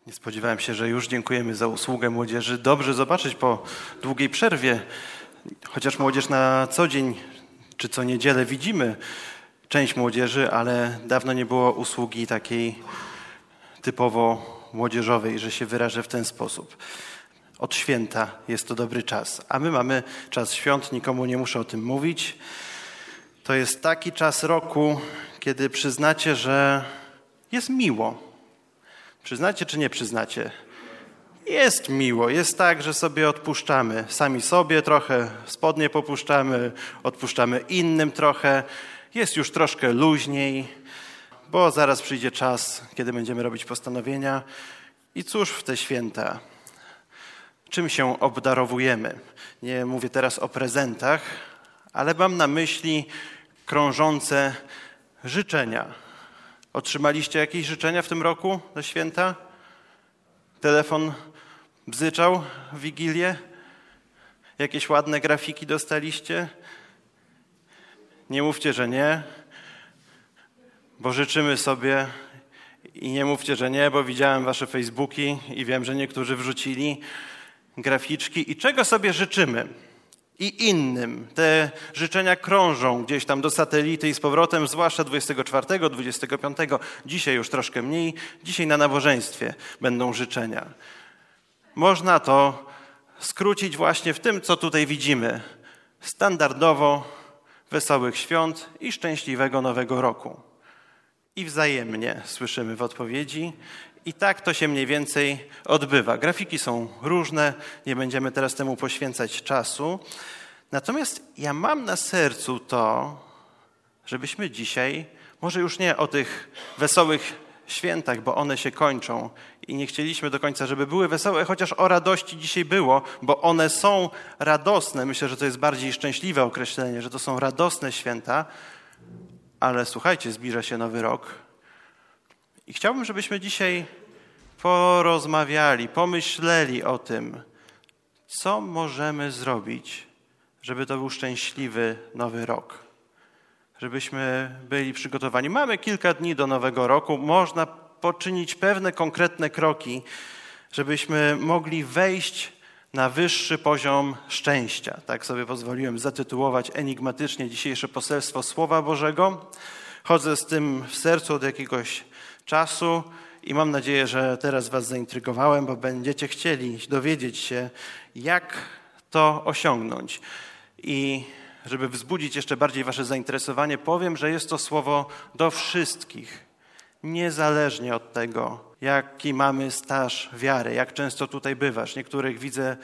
Nie spodziewałem się, że już dziękujemy za usługę młodzieży. Dobrze zobaczyć po długiej przerwie, chociaż młodzież na co dzień czy co niedzielę widzimy część młodzieży, ale dawno nie było usługi takiej typowo młodzieżowej, że się wyrażę w ten sposób. Od święta jest to dobry czas, a my mamy czas świąt, nikomu nie muszę o tym mówić. To jest taki czas roku, kiedy przyznacie, że jest miło. Przyznacie czy nie przyznacie? Jest miło, jest tak, że sobie odpuszczamy. Sami sobie trochę spodnie popuszczamy, odpuszczamy innym trochę. Jest już troszkę luźniej, bo zaraz przyjdzie czas, kiedy będziemy robić postanowienia. I cóż w te święta? Czym się obdarowujemy? Nie mówię teraz o prezentach, ale mam na myśli krążące życzenia. Otrzymaliście jakieś życzenia w tym roku na święta? Telefon bzyczał w Wigilię? Jakieś ładne grafiki dostaliście? Nie mówcie, że nie, bo życzymy sobie i nie mówcie, że nie, bo widziałem wasze Facebooki i wiem, że niektórzy wrzucili graficzki. I czego sobie życzymy? I innym. Te życzenia krążą gdzieś tam do satelity i z powrotem, zwłaszcza 24, 25. Dzisiaj już troszkę mniej. Dzisiaj na nabożeństwie będą życzenia. Można to skrócić właśnie w tym, co tutaj widzimy. Standardowo wesołych świąt i szczęśliwego nowego roku. I wzajemnie słyszymy w odpowiedzi. I tak to się mniej więcej odbywa. Grafiki są różne, nie będziemy teraz temu poświęcać czasu. Natomiast ja mam na sercu to, żebyśmy dzisiaj, może już nie o tych wesołych świętach, bo one się kończą i nie chcieliśmy do końca, żeby były wesołe, chociaż o radości dzisiaj było, bo one są radosne. Myślę, że to jest bardziej szczęśliwe określenie, że to są radosne święta, ale słuchajcie, zbliża się nowy rok. I chciałbym, żebyśmy dzisiaj porozmawiali, pomyśleli o tym, co możemy zrobić, żeby to był szczęśliwy nowy rok. Żebyśmy byli przygotowani. Mamy kilka dni do nowego roku. Można poczynić pewne konkretne kroki, żebyśmy mogli wejść na wyższy poziom szczęścia. Tak sobie pozwoliłem zatytułować enigmatycznie dzisiejsze poselstwo Słowa Bożego. Chodzę z tym w sercu od jakiegoś czasu i mam nadzieję, że teraz was zaintrygowałem, bo będziecie chcieli dowiedzieć się, jak to osiągnąć. I żeby wzbudzić jeszcze bardziej wasze zainteresowanie, powiem, że jest to słowo do wszystkich, niezależnie od tego, jaki mamy staż wiary, jak często tutaj bywasz. Niektórych widzę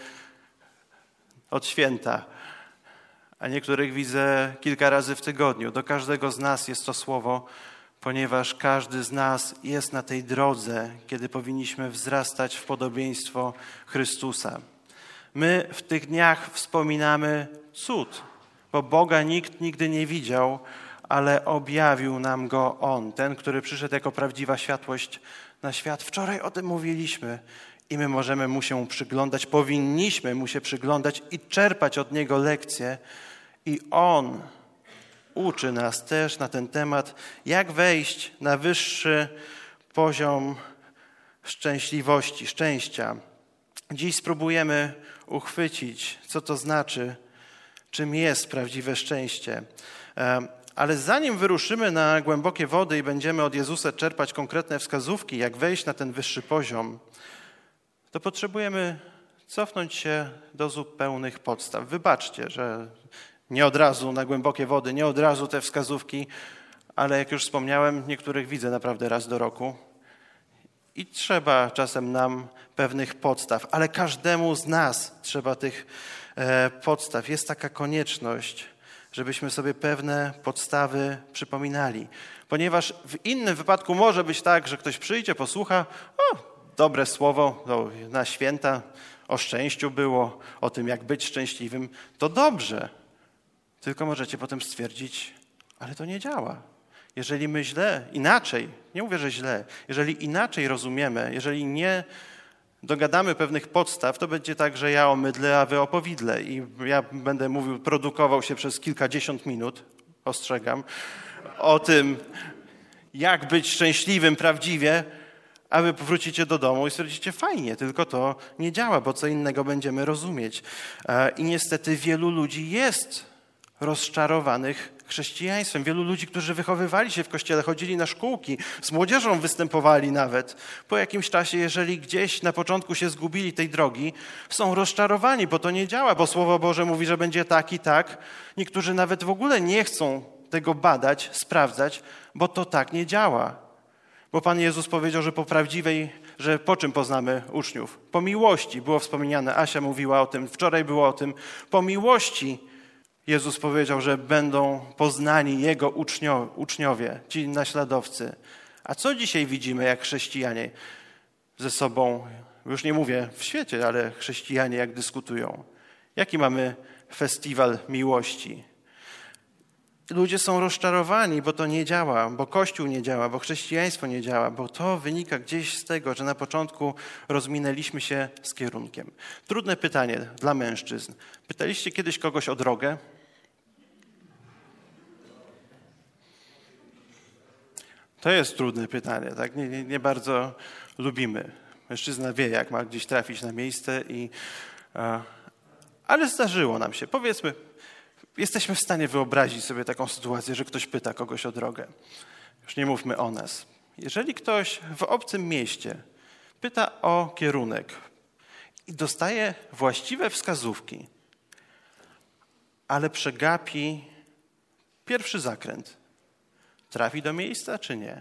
od święta, a niektórych widzę kilka razy w tygodniu. Do każdego z nas jest to słowo, ponieważ każdy z nas jest na tej drodze, kiedy powinniśmy wzrastać w podobieństwo Chrystusa. My w tych dniach wspominamy cud, bo Boga nikt nigdy nie widział, ale objawił nam Go On, ten, który przyszedł jako prawdziwa światłość na świat. Wczoraj o tym mówiliśmy i my możemy Mu się przyglądać, powinniśmy Mu się przyglądać i czerpać od Niego lekcje. I On uczy nas też na ten temat, jak wejść na wyższy poziom szczęśliwości, szczęścia. Dziś spróbujemy uchwycić, co to znaczy, czym jest prawdziwe szczęście. Ale zanim wyruszymy na głębokie wody i będziemy od Jezusa czerpać konkretne wskazówki, jak wejść na ten wyższy poziom, to potrzebujemy cofnąć się do zupełnych podstaw. Wybaczcie, że nie od razu na głębokie wody, nie od razu te wskazówki, ale jak już wspomniałem, niektórych widzę naprawdę raz do roku. I trzeba czasem nam pewnych podstaw, ale każdemu z nas trzeba tych podstaw. Jest taka konieczność, żebyśmy sobie pewne podstawy przypominali. Ponieważ w innym wypadku może być tak, że ktoś przyjdzie, posłucha, dobre słowo na święta, o szczęściu było, o tym jak być szczęśliwym, to dobrze. Tylko możecie potem stwierdzić, ale to nie działa. Jeżeli my inaczej, nie mówię, że źle, jeżeli inaczej rozumiemy, jeżeli nie dogadamy pewnych podstaw, to będzie tak, że ja o mydle, a wy o powidle. I ja będę mówił, produkował się przez kilkadziesiąt minut, ostrzegam, o tym, jak być szczęśliwym prawdziwie, A wy wrócicie do domu i stwierdzicie, fajnie, tylko to nie działa, bo co innego będziemy rozumieć. I niestety wielu ludzi jest rozczarowanych chrześcijaństwem. Wielu ludzi, którzy wychowywali się w kościele, chodzili na szkółki, z młodzieżą występowali nawet. Po jakimś czasie, jeżeli gdzieś na początku się zgubili tej drogi, są rozczarowani, bo to nie działa, bo Słowo Boże mówi, że będzie tak i tak. Niektórzy nawet w ogóle nie chcą tego badać, sprawdzać, bo to tak nie działa. Bo Pan Jezus powiedział, że po czym poznamy uczniów? Po miłości. Było wspomniane, Asia mówiła o tym, wczoraj było o tym. Po miłości Jezus powiedział, że będą poznani Jego uczniowie, ci naśladowcy. A co dzisiaj widzimy, jak chrześcijanie ze sobą, już nie mówię w świecie, ale chrześcijanie jak dyskutują? Jaki mamy festiwal miłości? Ludzie są rozczarowani, bo to nie działa, bo Kościół nie działa, bo chrześcijaństwo nie działa, bo to wynika gdzieś z tego, że na początku rozminęliśmy się z kierunkiem. Trudne pytanie dla mężczyzn. Pytaliście kiedyś kogoś o drogę? To jest trudne pytanie, tak? Nie bardzo lubimy. Mężczyzna wie, jak ma gdzieś trafić na miejsce, ale zdarzyło nam się. Powiedzmy, jesteśmy w stanie wyobrazić sobie taką sytuację, że ktoś pyta kogoś o drogę. Już nie mówmy o nas. Jeżeli ktoś w obcym mieście pyta o kierunek i dostaje właściwe wskazówki, ale przegapi pierwszy zakręt, trafi do miejsca czy nie?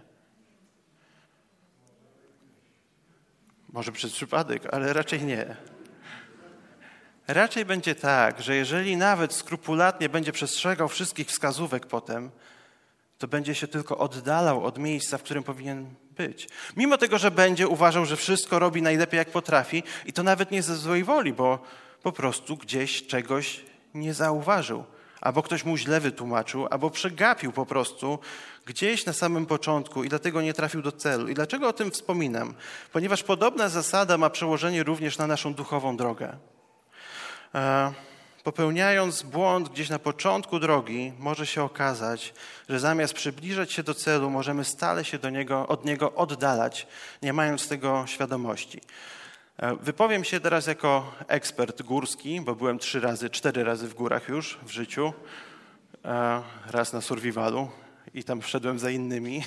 Może przez przypadek, ale raczej nie. Raczej będzie tak, że jeżeli nawet skrupulatnie będzie przestrzegał wszystkich wskazówek potem, to będzie się tylko oddalał od miejsca, w którym powinien być. Mimo tego, że będzie uważał, że wszystko robi najlepiej jak potrafi i to nawet nie ze złej woli, bo po prostu gdzieś czegoś nie zauważył. Albo ktoś mu źle wytłumaczył, albo przegapił po prostu gdzieś na samym początku i dlatego nie trafił do celu. I dlaczego o tym wspominam? Ponieważ podobna zasada ma przełożenie również na naszą duchową drogę. Popełniając błąd gdzieś na początku drogi, może się okazać, że zamiast przybliżać się do celu, możemy stale się od niego oddalać, nie mając tego świadomości. Wypowiem się teraz jako ekspert górski, bo byłem 4 razy w górach już w życiu. Raz na survivalu i tam wszedłem za innymi.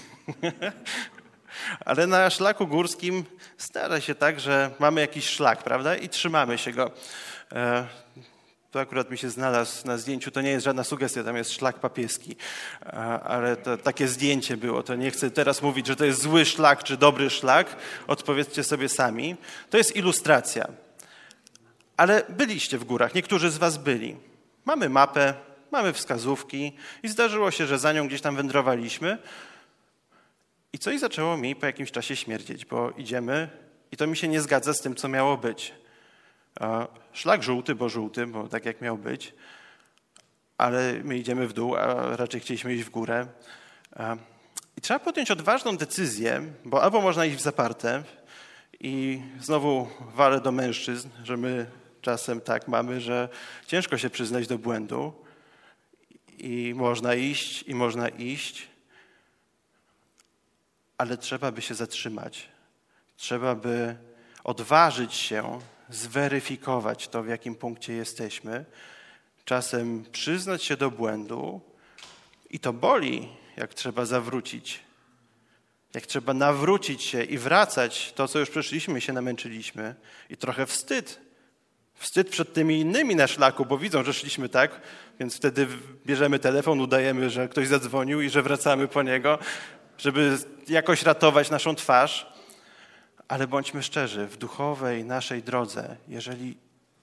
Ale na szlaku górskim stara się tak, że mamy jakiś szlak, prawda? I trzymamy się go. To akurat mi się znalazł na zdjęciu, to nie jest żadna sugestia, tam jest szlak papieski, ale to takie zdjęcie było, to nie chcę teraz mówić, że to jest zły szlak czy dobry szlak, odpowiedzcie sobie sami. To jest ilustracja, ale byliście w górach, niektórzy z was byli. Mamy mapę, mamy wskazówki i zdarzyło się, że za nią gdzieś tam wędrowaliśmy i coś zaczęło mi po jakimś czasie śmierdzieć, bo idziemy i to mi się nie zgadza z tym, co miało być. Szlak żółty, bo tak jak miał być, ale my idziemy w dół, a raczej chcieliśmy iść w górę. I trzeba podjąć odważną decyzję, bo albo można iść w zaparte i znowu walę do mężczyzn, że my czasem tak mamy, że ciężko się przyznać do błędu i można iść, ale trzeba by się zatrzymać. Trzeba by odważyć się zweryfikować to, w jakim punkcie jesteśmy, czasem przyznać się do błędu i to boli, jak trzeba zawrócić, jak trzeba nawrócić się i wracać to, co już przeszliśmy i się namęczyliśmy i trochę wstyd. Wstyd przed tymi innymi na szlaku, bo widzą, że szliśmy tak, więc wtedy bierzemy telefon, udajemy, że ktoś zadzwonił i że wracamy po niego, żeby jakoś ratować naszą twarz. Ale bądźmy szczerzy, w duchowej naszej drodze, jeżeli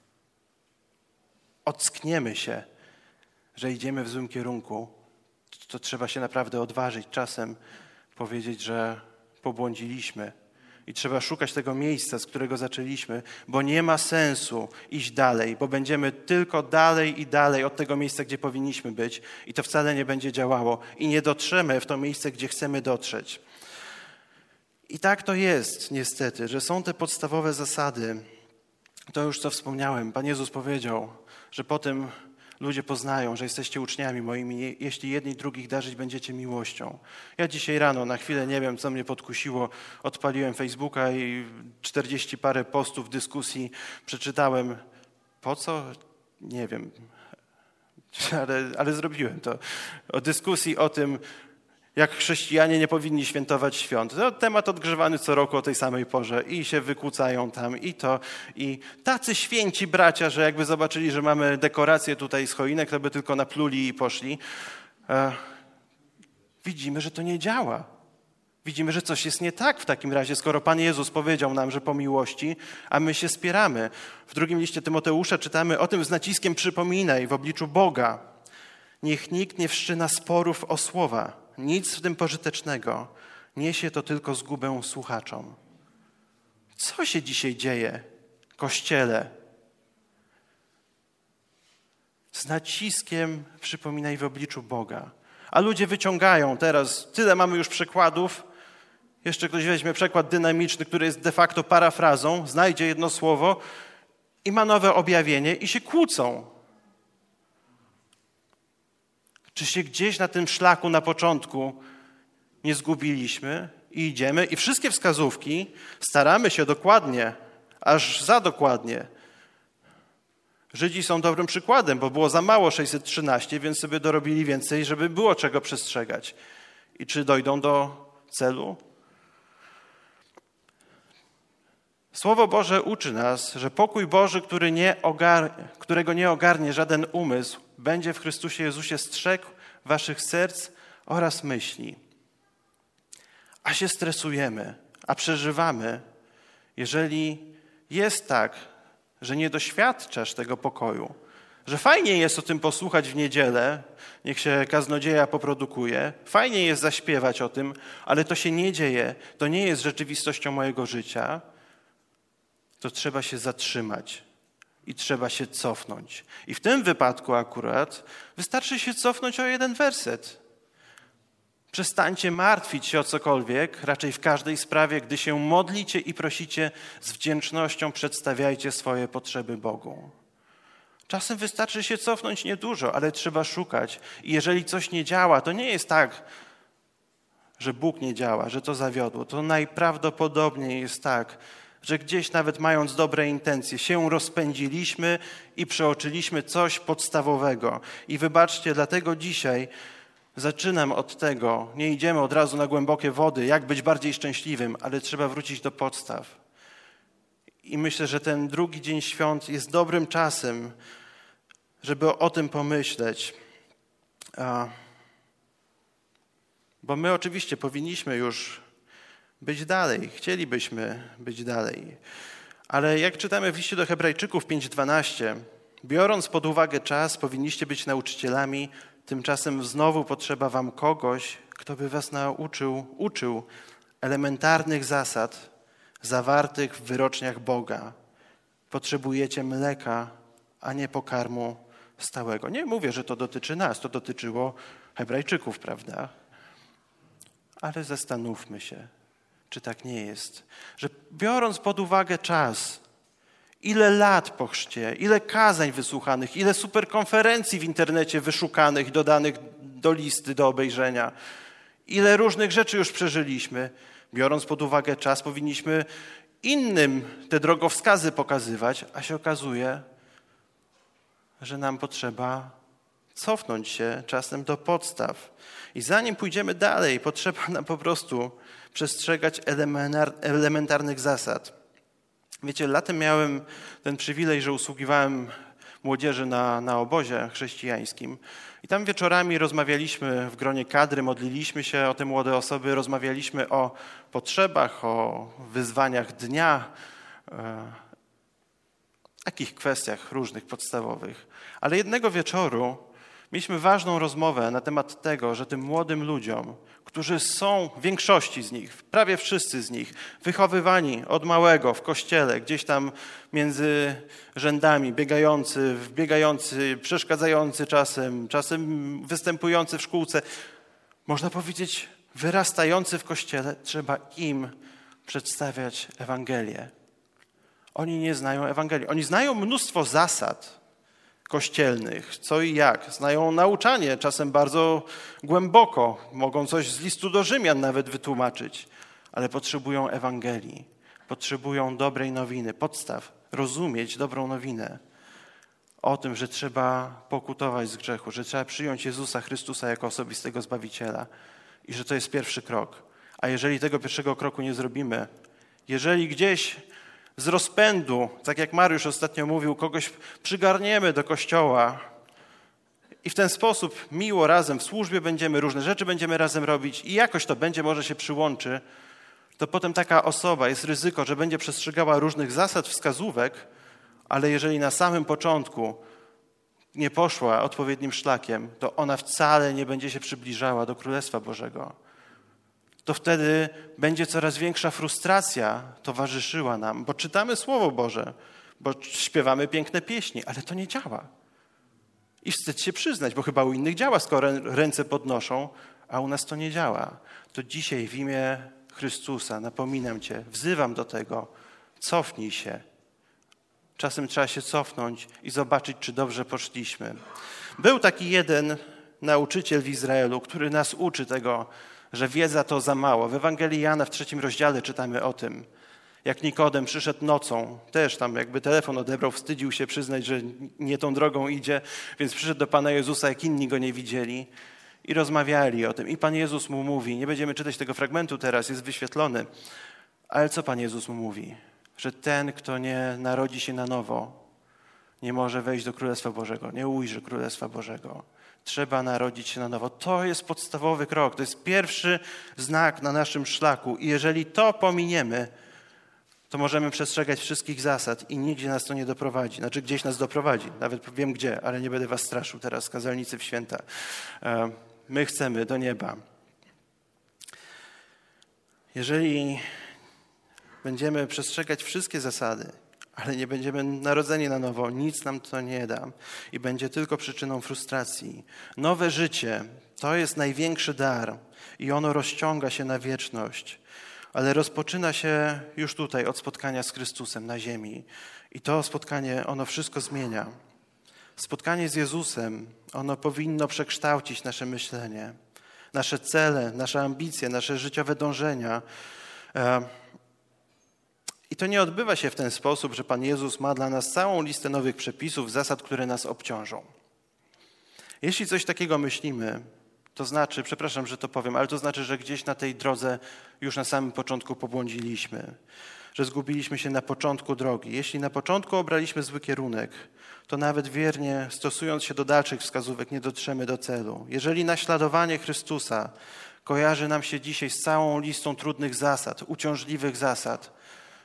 ockniemy się, że idziemy w złym kierunku, to trzeba się naprawdę odważyć czasem powiedzieć, że pobłądziliśmy i trzeba szukać tego miejsca, z którego zaczęliśmy, bo nie ma sensu iść dalej, bo będziemy tylko dalej i dalej od tego miejsca, gdzie powinniśmy być i to wcale nie będzie działało i nie dotrzemy w to miejsce, gdzie chcemy dotrzeć. I tak to jest niestety, że są te podstawowe zasady. To już co wspomniałem. Pan Jezus powiedział, że po tym ludzie poznają, że jesteście uczniami moimi, jeśli jedni drugich darzyć będziecie miłością. Ja dzisiaj rano, na chwilę nie wiem, co mnie podkusiło, odpaliłem Facebooka i 40 parę postów, dyskusji przeczytałem. Po co? Nie wiem, ale zrobiłem to. O dyskusji o tym, jak chrześcijanie nie powinni świętować świąt. No, temat odgrzewany co roku o tej samej porze i się wykłócają tam i to. I tacy święci bracia, że jakby zobaczyli, że mamy dekoracje tutaj z choinek, to by tylko napluli i poszli. Widzimy, że to nie działa. Widzimy, że coś jest nie tak w takim razie, skoro Pan Jezus powiedział nam, że po miłości, a my się spieramy. W drugim liście Tymoteusza czytamy o tym z naciskiem przypominaj w obliczu Boga. Niech nikt nie wszczyna sporów o słowa. Nic w tym pożytecznego. Niesie to tylko zgubę słuchaczom. Co się dzisiaj dzieje, Kościele? Z naciskiem przypominaj w obliczu Boga. A ludzie wyciągają teraz, tyle mamy już przykładów. Jeszcze ktoś weźmie przykład dynamiczny, który jest de facto parafrazą, znajdzie jedno słowo i ma nowe objawienie i się kłócą. Czy się gdzieś na tym szlaku na początku nie zgubiliśmy i idziemy i wszystkie wskazówki staramy się dokładnie, aż za dokładnie. Żydzi są dobrym przykładem, bo było za mało 613, więc sobie dorobili więcej, żeby było czego przestrzegać. I czy dojdą do celu? Słowo Boże uczy nas, że pokój Boży, którego nie ogarnie żaden umysł, będzie w Chrystusie Jezusie strzegł waszych serc oraz myśli. A się stresujemy, a przeżywamy, jeżeli jest tak, że nie doświadczasz tego pokoju, że fajnie jest o tym posłuchać w niedzielę, niech się kaznodzieja poprodukuje, fajnie jest zaśpiewać o tym, ale to się nie dzieje, to nie jest rzeczywistością mojego życia, to trzeba się zatrzymać i trzeba się cofnąć. I w tym wypadku akurat wystarczy się cofnąć o jeden werset. Przestańcie martwić się o cokolwiek, raczej w każdej sprawie, gdy się modlicie i prosicie, z wdzięcznością przedstawiajcie swoje potrzeby Bogu. Czasem wystarczy się cofnąć niedużo, ale trzeba szukać. I jeżeli coś nie działa, to nie jest tak, że Bóg nie działa, że to zawiodło. To najprawdopodobniej jest tak, że gdzieś nawet mając dobre intencje się rozpędziliśmy i przeoczyliśmy coś podstawowego. I wybaczcie, dlatego dzisiaj zaczynam od tego, nie idziemy od razu na głębokie wody, jak być bardziej szczęśliwym, ale trzeba wrócić do podstaw. I myślę, że ten drugi dzień świąt jest dobrym czasem, żeby o tym pomyśleć. Bo my oczywiście powinniśmy już być dalej, chcielibyśmy być dalej. Ale jak czytamy w liście do Hebrajczyków 5:12, biorąc pod uwagę czas, powinniście być nauczycielami, tymczasem znowu potrzeba wam kogoś, kto by was uczył elementarnych zasad zawartych w wyroczniach Boga. Potrzebujecie mleka, a nie pokarmu stałego. Nie mówię, że to dotyczy nas, to dotyczyło Hebrajczyków, prawda? Ale zastanówmy się, czy tak nie jest, że biorąc pod uwagę czas, ile lat po chrzcie, ile kazań wysłuchanych, ile superkonferencji w internecie wyszukanych, dodanych do listy, do obejrzenia, ile różnych rzeczy już przeżyliśmy, biorąc pod uwagę czas, powinniśmy innym te drogowskazy pokazywać, a się okazuje, że nam potrzeba cofnąć się czasem do podstaw. I zanim pójdziemy dalej, potrzeba nam po prostu przestrzegać elementarnych zasad. Wiecie, latem miałem ten przywilej, że usługiwałem młodzieży na obozie chrześcijańskim. I tam wieczorami rozmawialiśmy w gronie kadry, modliliśmy się o te młode osoby, rozmawialiśmy o potrzebach, o wyzwaniach dnia, takich kwestiach różnych, podstawowych. Ale jednego wieczoru mieliśmy ważną rozmowę na temat tego, że tym młodym ludziom, którzy są, większości z nich, prawie wszyscy z nich, wychowywani od małego w kościele, gdzieś tam między rzędami, biegający, przeszkadzający czasem występujący w szkółce, można powiedzieć wyrastający w kościele, trzeba im przedstawiać Ewangelię. Oni nie znają Ewangelii. Oni znają mnóstwo zasad, kościelnych, co i jak. Znają nauczanie, czasem bardzo głęboko. Mogą coś z listu do Rzymian nawet wytłumaczyć, ale potrzebują Ewangelii. Potrzebują dobrej nowiny, podstaw, rozumieć dobrą nowinę o tym, że trzeba pokutować z grzechu, że trzeba przyjąć Jezusa Chrystusa jako osobistego Zbawiciela i że to jest pierwszy krok. A jeżeli tego pierwszego kroku nie zrobimy, jeżeli gdzieś z rozpędu, tak jak Mariusz ostatnio mówił, kogoś przygarniemy do kościoła i w ten sposób miło razem w służbie będziemy, różne rzeczy będziemy razem robić i jakoś to będzie, może się przyłączy, to potem taka osoba, jest ryzyko, że będzie przestrzegała różnych zasad, wskazówek, ale jeżeli na samym początku nie poszła odpowiednim szlakiem, to ona wcale nie będzie się przybliżała do Królestwa Bożego. To wtedy będzie coraz większa frustracja towarzyszyła nam, bo czytamy Słowo Boże, bo śpiewamy piękne pieśni, ale to nie działa. I wstyd się przyznać, bo chyba u innych działa, skoro ręce podnoszą, a u nas to nie działa. To dzisiaj w imię Chrystusa napominam Cię, wzywam do tego, cofnij się. Czasem trzeba się cofnąć i zobaczyć, czy dobrze poszliśmy. Był taki jeden nauczyciel w Izraelu, który nas uczy tego, że wiedza to za mało. W Ewangelii Jana w 3 rozdziale czytamy o tym, jak Nikodem przyszedł nocą, też tam jakby telefon odebrał, wstydził się przyznać, że nie tą drogą idzie, więc przyszedł do Pana Jezusa, jak inni go nie widzieli i rozmawiali o tym. I Pan Jezus mu mówi, nie będziemy czytać tego fragmentu teraz, jest wyświetlony, ale co Pan Jezus mu mówi? Że ten, kto nie narodzi się na nowo, nie może wejść do Królestwa Bożego, nie ujrzy Królestwa Bożego. Trzeba narodzić się na nowo. To jest podstawowy krok, to jest pierwszy znak na naszym szlaku i jeżeli to pominiemy, to możemy przestrzegać wszystkich zasad i nigdzie nas to nie doprowadzi. Znaczy gdzieś nas doprowadzi, nawet wiem gdzie, ale nie będę was straszył teraz, kazalnicy w święta. My chcemy do nieba. Jeżeli będziemy przestrzegać wszystkie zasady, ale nie będziemy narodzeni na nowo, nic nam to nie da i będzie tylko przyczyną frustracji. Nowe życie to jest największy dar i ono rozciąga się na wieczność, ale rozpoczyna się już tutaj od spotkania z Chrystusem na ziemi i to spotkanie, ono wszystko zmienia. Spotkanie z Jezusem, ono powinno przekształcić nasze myślenie, nasze cele, nasze ambicje, nasze życiowe dążenia. I to nie odbywa się w ten sposób, że Pan Jezus ma dla nas całą listę nowych przepisów, zasad, które nas obciążą. Jeśli coś takiego myślimy, to znaczy, przepraszam, że to powiem, ale to znaczy, że gdzieś na tej drodze już na samym początku pobłądziliśmy, że zgubiliśmy się na początku drogi. Jeśli na początku obraliśmy zły kierunek, to nawet wiernie stosując się do dalszych wskazówek nie dotrzemy do celu. Jeżeli naśladowanie Chrystusa kojarzy nam się dzisiaj z całą listą trudnych zasad, uciążliwych zasad,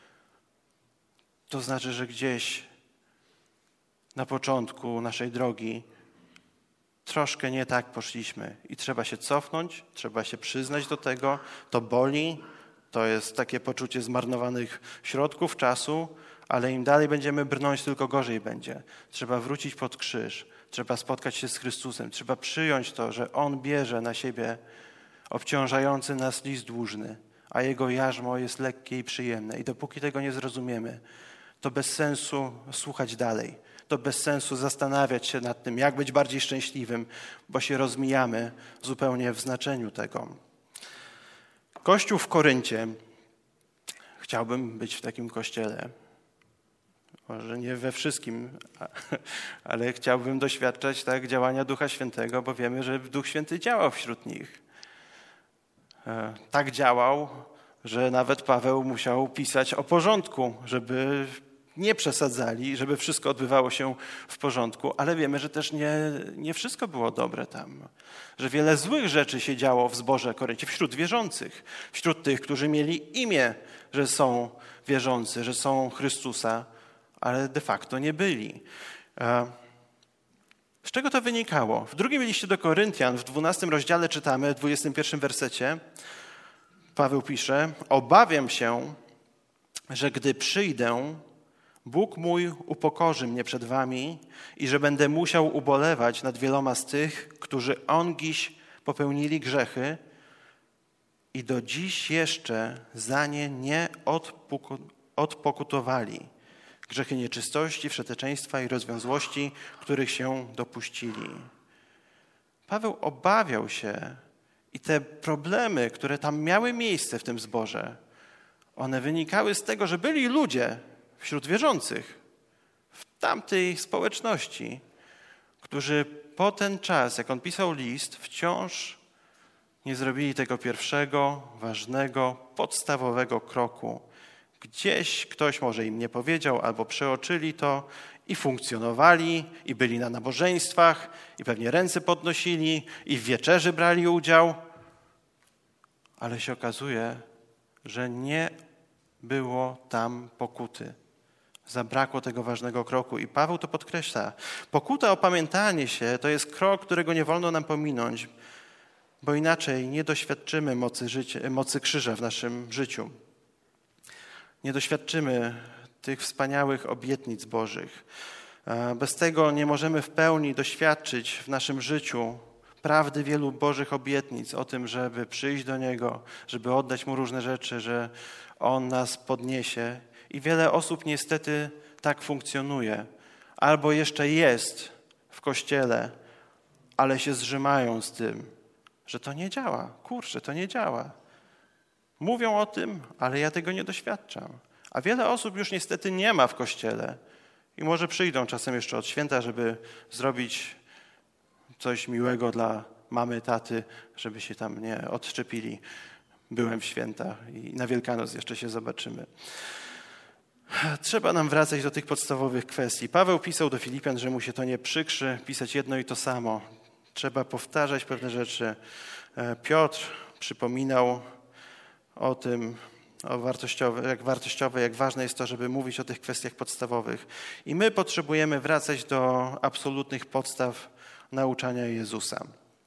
to znaczy, że gdzieś na początku naszej drogi troszkę nie tak poszliśmy i trzeba się cofnąć, trzeba się przyznać do tego. To boli, to jest takie poczucie zmarnowanych środków, czasu, ale im dalej będziemy brnąć, tylko gorzej będzie. Trzeba wrócić pod krzyż, trzeba spotkać się z Chrystusem, trzeba przyjąć to, że On bierze na siebie obciążający nas list dłużny, a Jego jarzmo jest lekkie i przyjemne. I dopóki tego nie zrozumiemy, to bez sensu słuchać dalej. To bez sensu zastanawiać się nad tym, jak być bardziej szczęśliwym, bo się rozmijamy zupełnie w znaczeniu tego. Kościół w Koryncie, chciałbym być w takim kościele, może nie we wszystkim, ale chciałbym doświadczać tak działania Ducha Świętego, bo wiemy, że Duch Święty działał wśród nich. Tak działał, że nawet Paweł musiał pisać o porządku, żeby nie przesadzali, żeby wszystko odbywało się w porządku, ale wiemy, że też nie wszystko było dobre tam. Że wiele złych rzeczy się działo w zborze Koryncie, wśród wierzących, wśród tych, którzy mieli imię, że są wierzący, że są Chrystusa, ale de facto nie byli. Z czego to wynikało? W drugim liście do Koryntian, w 12 rozdziale czytamy, w 21 wersecie, Paweł pisze: obawiam się, że gdy przyjdę, Bóg mój upokorzy mnie przed wami i że będę musiał ubolewać nad wieloma z tych, którzy ongiś popełnili grzechy i do dziś jeszcze za nie odpokutowali. grzechy nieczystości, wszeteczeństwa i rozwiązłości, których się dopuścili. Paweł obawiał się i te problemy, które tam miały miejsce w tym zborze, one wynikały z tego, że byli ludzie wśród wierzących w tamtej społeczności, którzy po ten czas, jak on pisał list, wciąż nie zrobili tego pierwszego, ważnego, podstawowego kroku. Gdzieś ktoś może im nie powiedział albo przeoczyli to i funkcjonowali, i byli na nabożeństwach, i pewnie ręce podnosili, i w wieczerzy brali udział. Ale się okazuje, że nie było tam pokuty. Zabrakło tego ważnego kroku i Paweł to podkreśla. Pokuta, opamiętanie się to jest krok, którego nie wolno nam pominąć, bo inaczej nie doświadczymy mocy krzyża w naszym życiu. Nie doświadczymy tych wspaniałych obietnic Bożych. Bez tego nie możemy w pełni doświadczyć w naszym życiu prawdy wielu Bożych obietnic o tym, żeby przyjść do Niego, żeby oddać Mu różne rzeczy, że On nas podniesie. I wiele osób niestety tak funkcjonuje. Albo jeszcze jest w Kościele, ale się zżymają z tym, że to nie działa. Kurczę, to nie działa. Mówią o tym, ale ja tego nie doświadczam. A wiele osób już niestety nie ma w Kościele i może przyjdą czasem jeszcze od święta, żeby zrobić coś miłego dla mamy, taty, żeby się tam nie odczepili. Byłem w święta i na Wielkanoc jeszcze się zobaczymy. Trzeba nam wracać do tych podstawowych kwestii. Paweł pisał do Filipian, że mu się to nie przykrzy, pisać jedno i to samo. Trzeba powtarzać pewne rzeczy. Piotr przypominał o tym, jak ważne jest to, żeby mówić o tych kwestiach podstawowych. I my potrzebujemy wracać do absolutnych podstaw nauczania Jezusa.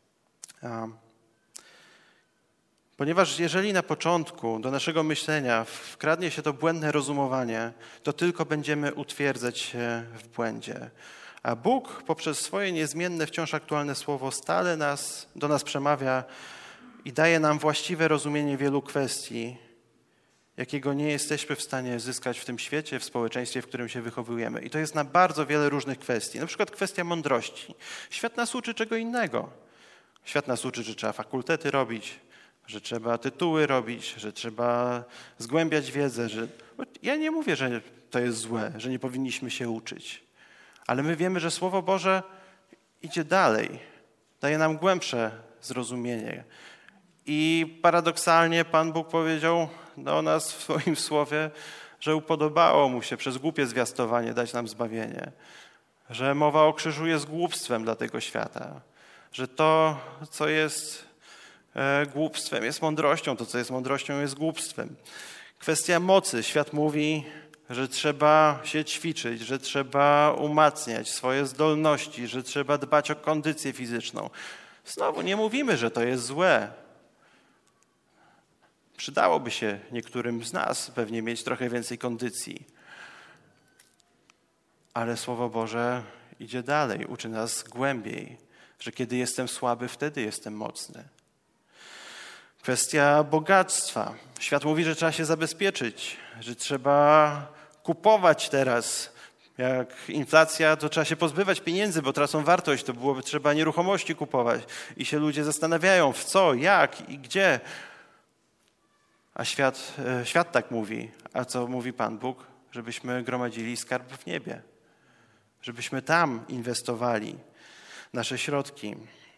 Ponieważ jeżeli na początku do naszego myślenia wkradnie się to błędne rozumowanie, to tylko będziemy utwierdzać się w błędzie. A Bóg poprzez swoje niezmienne, wciąż aktualne słowo stale do nas przemawia i daje nam właściwe rozumienie wielu kwestii, jakiego nie jesteśmy w stanie zyskać w tym świecie, w społeczeństwie, w którym się wychowujemy. I to jest na bardzo wiele różnych kwestii. Na przykład kwestia mądrości. Świat nas uczy czego innego. Świat nas uczy, że trzeba fakultety robić, że trzeba tytuły robić, że trzeba zgłębiać wiedzę. Ja nie mówię, że to jest złe, że nie powinniśmy się uczyć. Ale my wiemy, że Słowo Boże idzie dalej. Daje nam głębsze zrozumienie. I paradoksalnie Pan Bóg powiedział do nas w swoim słowie, że upodobało Mu się przez głupie zwiastowanie dać nam zbawienie. Że mowa o krzyżu jest głupstwem dla tego świata. Że to, co jest głupstwem, jest mądrością. To, co jest mądrością, jest głupstwem. Kwestia mocy. Świat mówi, że trzeba się ćwiczyć, że trzeba umacniać swoje zdolności, że trzeba dbać o kondycję fizyczną. Znowu nie mówimy, że to jest złe. Przydałoby się niektórym z nas pewnie mieć trochę więcej kondycji. Ale Słowo Boże idzie dalej, uczy nas głębiej, że kiedy jestem słaby, wtedy jestem mocny. Kwestia bogactwa. Świat mówi, że trzeba się zabezpieczyć, że trzeba kupować teraz. Jak inflacja, to trzeba się pozbywać pieniędzy, bo tracą wartość, to byłoby trzeba nieruchomości kupować. I się ludzie zastanawiają, w co, jak i gdzie. A świat tak mówi. A co mówi Pan Bóg? Żebyśmy gromadzili skarb w niebie. Żebyśmy tam inwestowali nasze środki.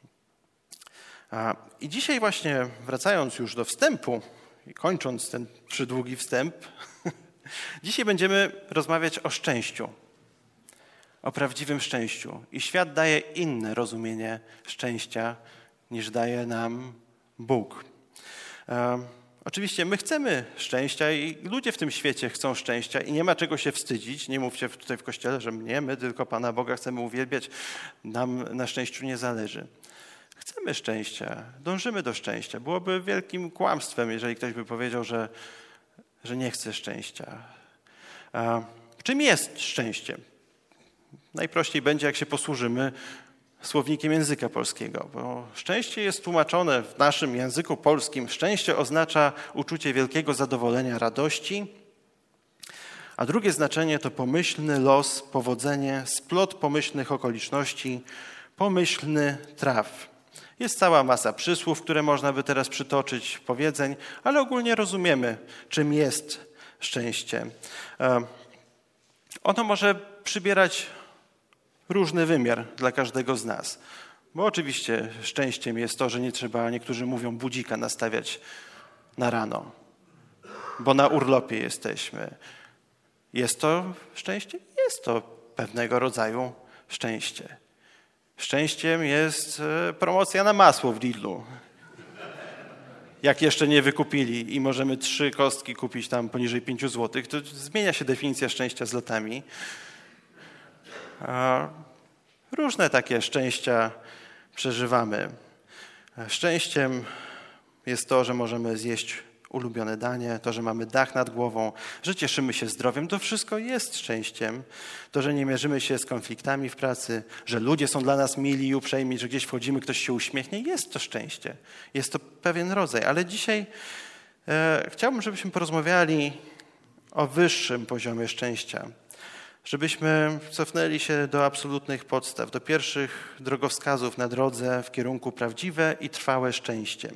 I dzisiaj właśnie wracając już do wstępu i kończąc ten przydługi wstęp, dzisiaj będziemy rozmawiać o szczęściu. O prawdziwym szczęściu. I świat daje inne rozumienie szczęścia, niż daje nam Bóg. Oczywiście my chcemy szczęścia i ludzie w tym świecie chcą szczęścia i nie ma czego się wstydzić. Nie mówcie tutaj w Kościele, że my tylko Pana Boga chcemy uwielbiać. Nam na szczęściu nie zależy. Chcemy szczęścia, dążymy do szczęścia. Byłoby wielkim kłamstwem, jeżeli ktoś by powiedział, że nie chce szczęścia. Czym jest szczęście? Najprościej będzie, jak się posłużymy słownikiem języka polskiego, bo szczęście jest tłumaczone w naszym języku polskim. Szczęście oznacza uczucie wielkiego zadowolenia, radości, A drugie znaczenie to pomyślny los, powodzenie, splot pomyślnych okoliczności, pomyślny traf. Jest cała masa przysłów, które można by teraz przytoczyć, powiedzeń, ale ogólnie rozumiemy, czym jest szczęście. Ono może przybierać różny wymiar dla każdego z nas. Bo oczywiście szczęściem jest to, że nie trzeba, niektórzy mówią, budzika nastawiać na rano, bo na urlopie jesteśmy. Jest to szczęście? Jest to pewnego rodzaju szczęście. Szczęściem jest promocja na masło w Lidlu. Jak jeszcze nie wykupili i możemy 3 kostki kupić tam poniżej 5 zł, to zmienia się definicja szczęścia z latami. Różne takie szczęścia przeżywamy. Szczęściem jest to, że możemy zjeść ulubione danie, to, że mamy dach nad głową, że cieszymy się zdrowiem. To wszystko jest szczęściem. To, że nie mierzymy się z konfliktami w pracy, że ludzie są dla nas mili i uprzejmi, że gdzieś wchodzimy, ktoś się uśmiechnie. Jest to szczęście. Jest to pewien rodzaj. Ale dzisiaj chciałbym, żebyśmy porozmawiali o wyższym poziomie szczęścia. Żebyśmy cofnęli się do absolutnych podstaw, do pierwszych drogowskazów na drodze w kierunku prawdziwe i trwałe szczęście.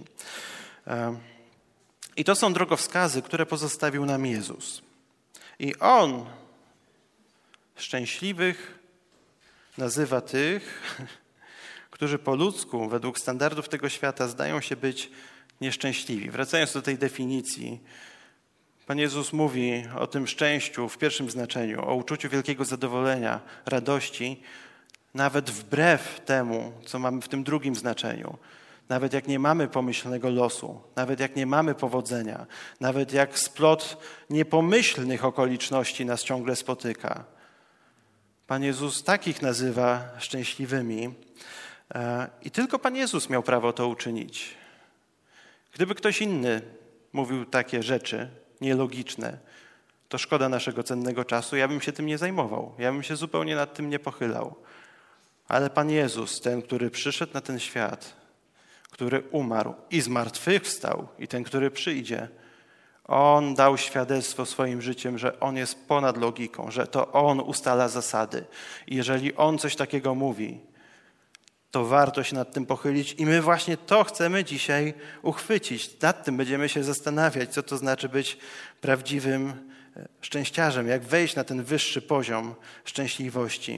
I to są drogowskazy, które pozostawił nam Jezus. I On szczęśliwych nazywa tych, którzy po ludzku, według standardów tego świata, zdają się być nieszczęśliwi. Wracając do tej definicji, Pan Jezus mówi o tym szczęściu w pierwszym znaczeniu, o uczuciu wielkiego zadowolenia, radości, nawet wbrew temu, co mamy w tym drugim znaczeniu. Nawet jak nie mamy pomyślnego losu, nawet jak nie mamy powodzenia, nawet jak splot niepomyślnych okoliczności nas ciągle spotyka. Pan Jezus takich nazywa szczęśliwymi i tylko Pan Jezus miał prawo to uczynić. Gdyby ktoś inny mówił takie rzeczy nielogiczne, to szkoda naszego cennego czasu, ja bym się tym nie zajmował, ja bym się zupełnie nad tym nie pochylał. Ale Pan Jezus, ten, który przyszedł na ten świat, który umarł i zmartwychwstał i ten, który przyjdzie, On dał świadectwo swoim życiem, że On jest ponad logiką, że to On ustala zasady. I jeżeli On coś takiego mówi, to warto się nad tym pochylić i my właśnie to chcemy dzisiaj uchwycić. Nad tym będziemy się zastanawiać, co to znaczy być prawdziwym szczęściarzem, jak wejść na ten wyższy poziom szczęśliwości.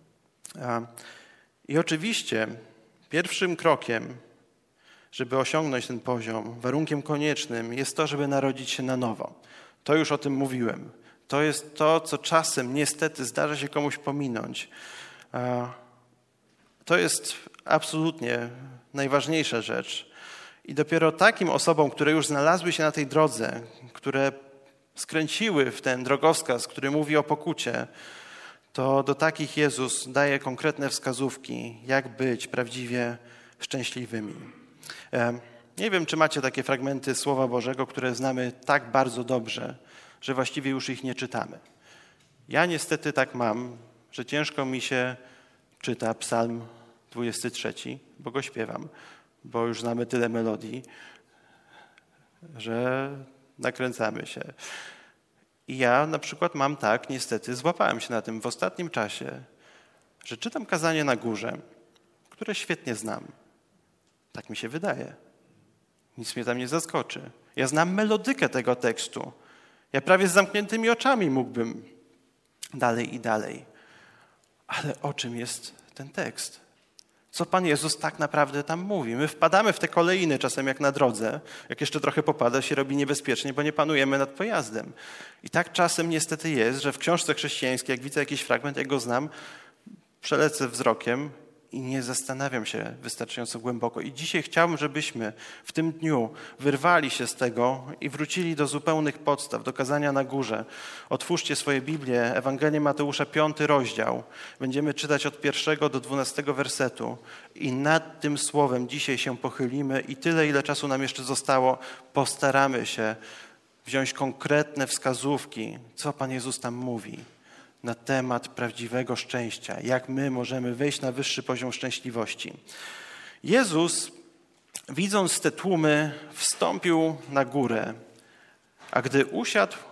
I oczywiście pierwszym krokiem, żeby osiągnąć ten poziom, warunkiem koniecznym jest to, żeby narodzić się na nowo. To już o tym mówiłem. To jest to, co czasem niestety zdarza się komuś pominąć. To jest absolutnie najważniejsza rzecz. I dopiero takim osobom, które już znalazły się na tej drodze, które skręciły w ten drogowskaz, który mówi o pokucie, to do takich Jezus daje konkretne wskazówki, jak być prawdziwie szczęśliwymi. Nie wiem, czy macie takie fragmenty Słowa Bożego, które znamy tak bardzo dobrze, że właściwie już ich nie czytamy. Ja niestety tak mam, że ciężko mi się czyta Psalm 23, bo go śpiewam, bo już znamy tyle melodii, że nakręcamy się. I ja na przykład mam tak, niestety, złapałem się na tym w ostatnim czasie, że czytam kazanie na górze, które świetnie znam. Tak mi się wydaje. Nic mnie tam nie zaskoczy. Ja znam melodykę tego tekstu. Ja prawie z zamkniętymi oczami mógłbym dalej i dalej. Ale o czym jest ten tekst? Co Pan Jezus tak naprawdę tam mówi? My wpadamy w te kolejny czasem jak na drodze. Jak jeszcze trochę popada, się robi niebezpiecznie, bo nie panujemy nad pojazdem. I tak czasem niestety jest, że w książce chrześcijańskiej, jak widzę jakiś fragment, jak go znam, przelecę wzrokiem i nie zastanawiam się wystarczająco głęboko. I dzisiaj chciałbym, żebyśmy w tym dniu wyrwali się z tego i wrócili do zupełnych podstaw, do kazania na górze. Otwórzcie swoje Biblię, Ewangelię Mateusza, 5 rozdział. Będziemy czytać od 1 do 12 wersetu. I nad tym słowem dzisiaj się pochylimy i tyle, ile czasu nam jeszcze zostało, postaramy się wziąć konkretne wskazówki, co Pan Jezus tam mówi na temat prawdziwego szczęścia, jak my możemy wejść na wyższy poziom szczęśliwości. Jezus, widząc te tłumy, wstąpił na górę, a gdy usiadł,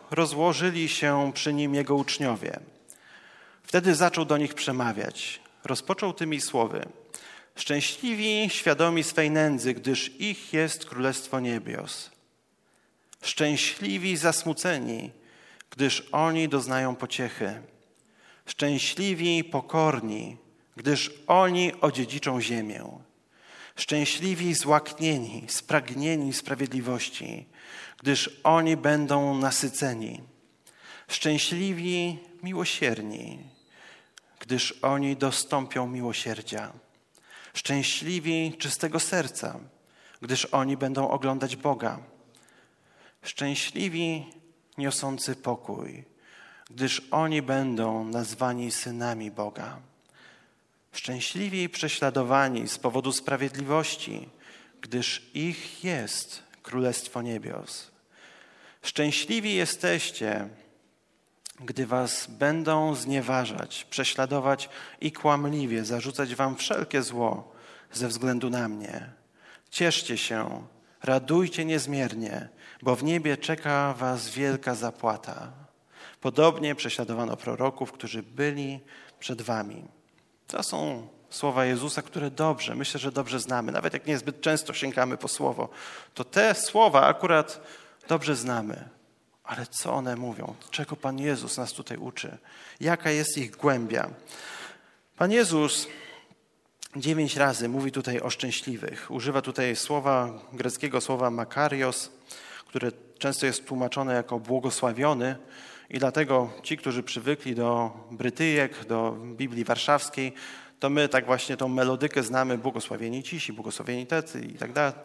rozłożyli się przy nim jego uczniowie. Wtedy zaczął do nich przemawiać. Rozpoczął tymi słowy. Szczęśliwi świadomi swej nędzy, gdyż ich jest Królestwo Niebios. Szczęśliwi zasmuceni, gdyż oni doznają pociechy. Szczęśliwi pokorni, gdyż oni odziedziczą ziemię. Szczęśliwi złaknieni, spragnieni sprawiedliwości, gdyż oni będą nasyceni. Szczęśliwi miłosierni, gdyż oni dostąpią miłosierdzia. Szczęśliwi czystego serca, gdyż oni będą oglądać Boga. Szczęśliwi niosący pokój, gdyż oni będą nazwani synami Boga. Szczęśliwi prześladowani z powodu sprawiedliwości, gdyż ich jest Królestwo Niebios. Szczęśliwi jesteście, gdy was będą znieważać, prześladować i kłamliwie zarzucać wam wszelkie zło ze względu na mnie. Cieszcie się, radujcie niezmiernie, bo w niebie czeka was wielka zapłata. Podobnie prześladowano proroków, którzy byli przed wami. To są słowa Jezusa, które myślę, że dobrze znamy. Nawet jak niezbyt często sięgamy po słowo, to te słowa akurat dobrze znamy. Ale co one mówią? Czego Pan Jezus nas tutaj uczy? Jaka jest ich głębia? Pan Jezus 9 razy mówi tutaj o szczęśliwych. Używa tutaj greckiego słowa makarios, które często jest tłumaczone jako błogosławiony. I dlatego ci, którzy przywykli do Brytyjek, do Biblii Warszawskiej, to my tak właśnie tą melodykę znamy, błogosławieni cisi, błogosławieni tacy i tak dalej.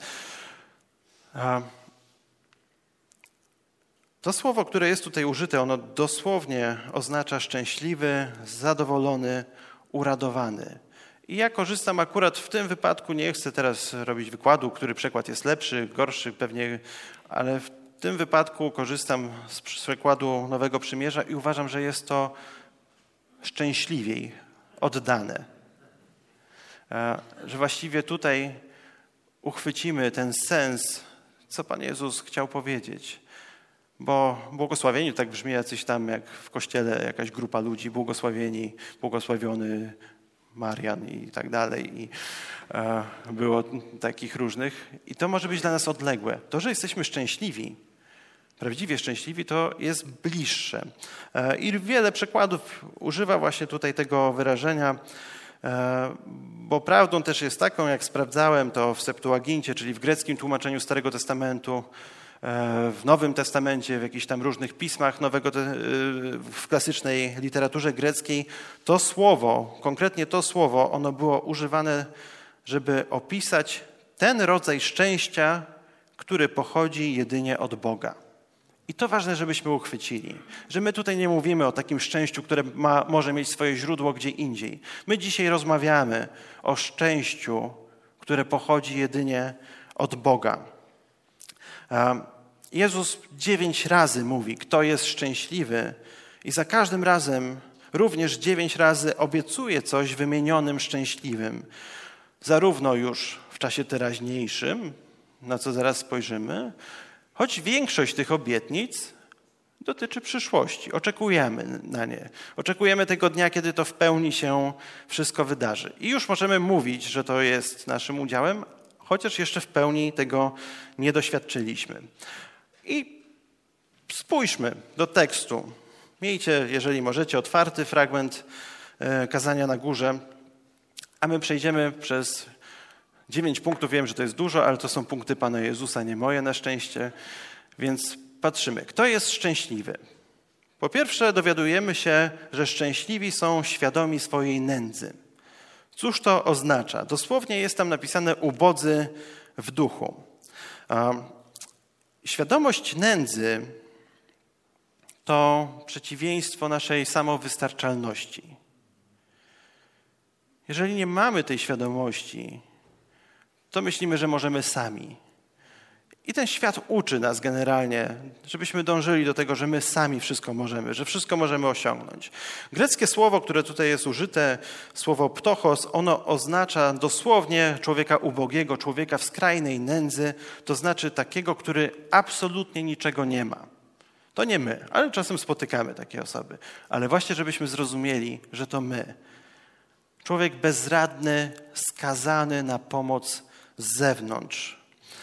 To słowo, które jest tutaj użyte, ono dosłownie oznacza szczęśliwy, zadowolony, uradowany. I ja korzystam akurat w tym wypadku, nie chcę teraz robić wykładu, który przekład jest lepszy, gorszy pewnie, ale w tym wypadku korzystam z przekładu Nowego Przymierza i uważam, że jest to szczęśliwiej oddane. Że właściwie tutaj uchwycimy ten sens, co Pan Jezus chciał powiedzieć. Bo błogosławieni to tak brzmi jacyś tam jak w kościele jakaś grupa ludzi, błogosławieni, błogosławiony Marian i tak dalej. I było takich różnych. I to może być dla nas odległe. To, że jesteśmy szczęśliwi, prawdziwie szczęśliwi, to jest bliższe. I wiele przekładów używa właśnie tutaj tego wyrażenia, bo prawdą też jest taką, jak sprawdzałem to w Septuagincie, czyli w greckim tłumaczeniu Starego Testamentu, w Nowym Testamencie, w jakichś tam różnych pismach w klasycznej literaturze greckiej, to słowo, konkretnie to słowo, ono było używane, żeby opisać ten rodzaj szczęścia, który pochodzi jedynie od Boga. I to ważne, żebyśmy uchwycili, że my tutaj nie mówimy o takim szczęściu, które może mieć swoje źródło gdzie indziej. My dzisiaj rozmawiamy o szczęściu, które pochodzi jedynie od Boga. Jezus 9 razy mówi, kto jest szczęśliwy i za każdym razem również 9 razy obiecuje coś wymienionym szczęśliwym. Zarówno już w czasie teraźniejszym, na co zaraz spojrzymy, choć większość tych obietnic dotyczy przyszłości. Oczekujemy na nie. Oczekujemy tego dnia, kiedy to w pełni się wszystko wydarzy. I już możemy mówić, że to jest naszym udziałem, chociaż jeszcze w pełni tego nie doświadczyliśmy. I spójrzmy do tekstu. Miejcie, jeżeli możecie, otwarty fragment kazania na górze, a my przejdziemy przez 9 punktów. Wiem, że to jest dużo, ale to są punkty Pana Jezusa, nie moje na szczęście. Więc patrzymy. Kto jest szczęśliwy? Po pierwsze dowiadujemy się, że szczęśliwi są świadomi swojej nędzy. Cóż to oznacza? Dosłownie jest tam napisane ubodzy w duchu. Świadomość nędzy to przeciwieństwo naszej samowystarczalności. Jeżeli nie mamy tej świadomości, to myślimy, że możemy sami. I ten świat uczy nas generalnie, żebyśmy dążyli do tego, że my sami wszystko możemy, że wszystko możemy osiągnąć. Greckie słowo, które tutaj jest użyte, słowo ptochos, ono oznacza dosłownie człowieka ubogiego, człowieka w skrajnej nędzy, to znaczy takiego, który absolutnie niczego nie ma. To nie my, ale czasem spotykamy takie osoby. Ale właśnie, żebyśmy zrozumieli, że to my. Człowiek bezradny, skazany na pomoc z zewnątrz.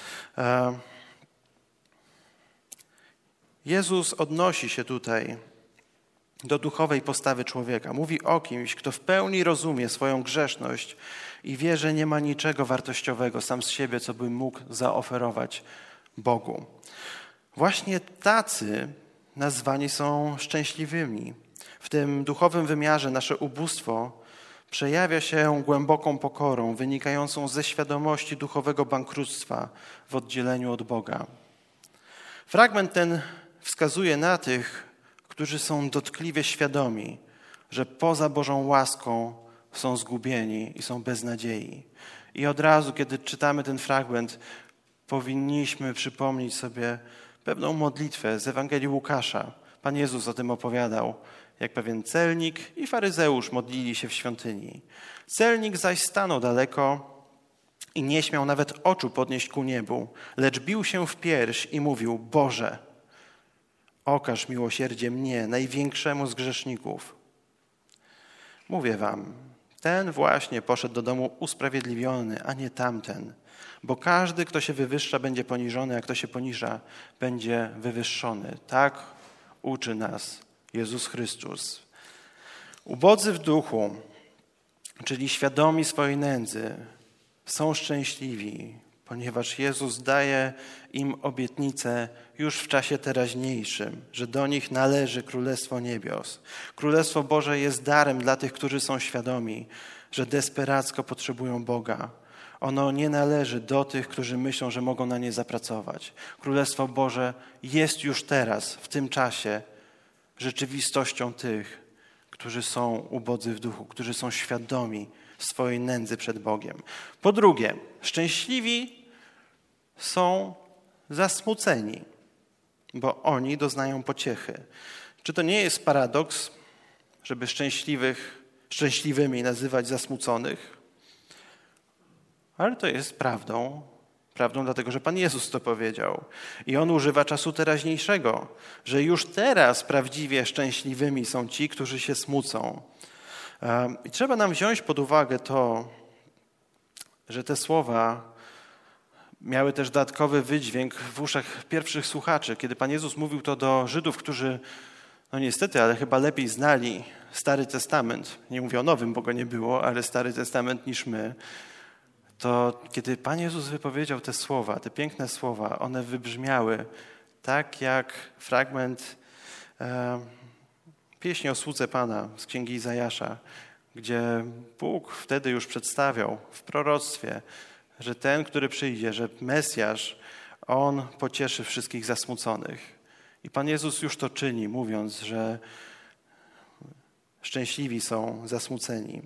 Jezus odnosi się tutaj do duchowej postawy człowieka. Mówi o kimś, kto w pełni rozumie swoją grzeszność i wie, że nie ma niczego wartościowego sam z siebie, co by mógł zaoferować Bogu. Właśnie tacy nazwani są szczęśliwymi. W tym duchowym wymiarze nasze ubóstwo przejawia się głęboką pokorą, wynikającą ze świadomości duchowego bankructwa w oddzieleniu od Boga. Fragment ten wskazuje na tych, którzy są dotkliwie świadomi, że poza Bożą łaską są zgubieni i są bez nadziei. I od razu, kiedy czytamy ten fragment, powinniśmy przypomnieć sobie pewną modlitwę z Ewangelii Łukasza. Pan Jezus o tym opowiadał, jak pewien celnik i faryzeusz modlili się w świątyni. Celnik zaś stanął daleko i nie śmiał nawet oczu podnieść ku niebu, lecz bił się w pierś i mówił: Boże, okaż miłosierdzie mnie, największemu z grzeszników. Mówię wam, ten właśnie poszedł do domu usprawiedliwiony, a nie tamten. Bo każdy, kto się wywyższa, będzie poniżony, a kto się poniża, będzie wywyższony. Tak uczy nas Jezus Chrystus. Ubodzy w duchu, czyli świadomi swojej nędzy, są szczęśliwi, ponieważ Jezus daje im obietnicę już w czasie teraźniejszym, że do nich należy Królestwo Niebios. Królestwo Boże jest darem dla tych, którzy są świadomi, że desperacko potrzebują Boga. Ono nie należy do tych, którzy myślą, że mogą na nie zapracować. Królestwo Boże jest już teraz, w tym czasie, rzeczywistością tych, którzy są ubodzy w duchu, którzy są świadomi swojej nędzy przed Bogiem. Po drugie, szczęśliwi są zasmuceni, bo oni doznają pociechy. Czy to nie jest paradoks, żeby szczęśliwymi nazywać zasmuconych? Ale to jest prawdą. Prawdą dlatego, że Pan Jezus to powiedział. I On używa czasu teraźniejszego, że już teraz prawdziwie szczęśliwymi są ci, którzy się smucą. I trzeba nam wziąć pod uwagę to, że te słowa miały też dodatkowy wydźwięk w uszach pierwszych słuchaczy. Kiedy Pan Jezus mówił to do Żydów, którzy, no niestety, ale chyba lepiej znali Stary Testament. Nie mówię o Nowym, bo go nie było, ale Stary Testament niż my. To kiedy Pan Jezus wypowiedział te słowa, te piękne słowa, one wybrzmiały tak jak fragment pieśni o słudze Pana z Księgi Izajasza, gdzie Bóg wtedy już przedstawiał w proroctwie, że ten, który przyjdzie, że Mesjasz, On pocieszy wszystkich zasmuconych. I Pan Jezus już to czyni, mówiąc, że szczęśliwi są zasmuceni,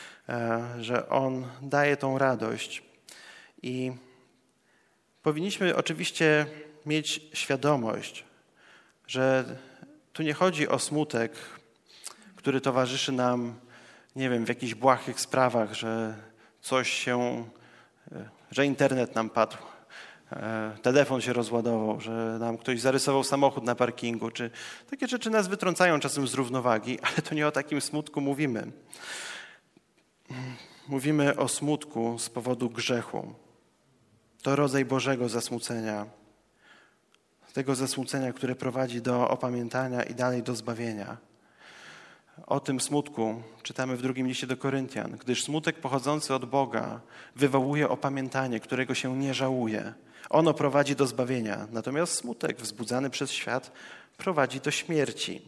że On daje tą radość. I powinniśmy oczywiście mieć świadomość, że tu nie chodzi o smutek, który towarzyszy nam, nie wiem, w jakichś błahych sprawach, że internet nam padł, telefon się rozładował, że nam ktoś zarysował samochód na parkingu, czy takie rzeczy nas wytrącają czasem z równowagi, ale to nie o takim smutku mówimy. Mówimy o smutku z powodu grzechu. To rodzaj Bożego zasmucenia. Tego zasmucenia, które prowadzi do opamiętania i dalej do zbawienia. O tym smutku czytamy w 2 liście do Koryntian. Gdyż smutek pochodzący od Boga wywołuje opamiętanie, którego się nie żałuje. Ono prowadzi do zbawienia. Natomiast smutek wzbudzany przez świat prowadzi do śmierci.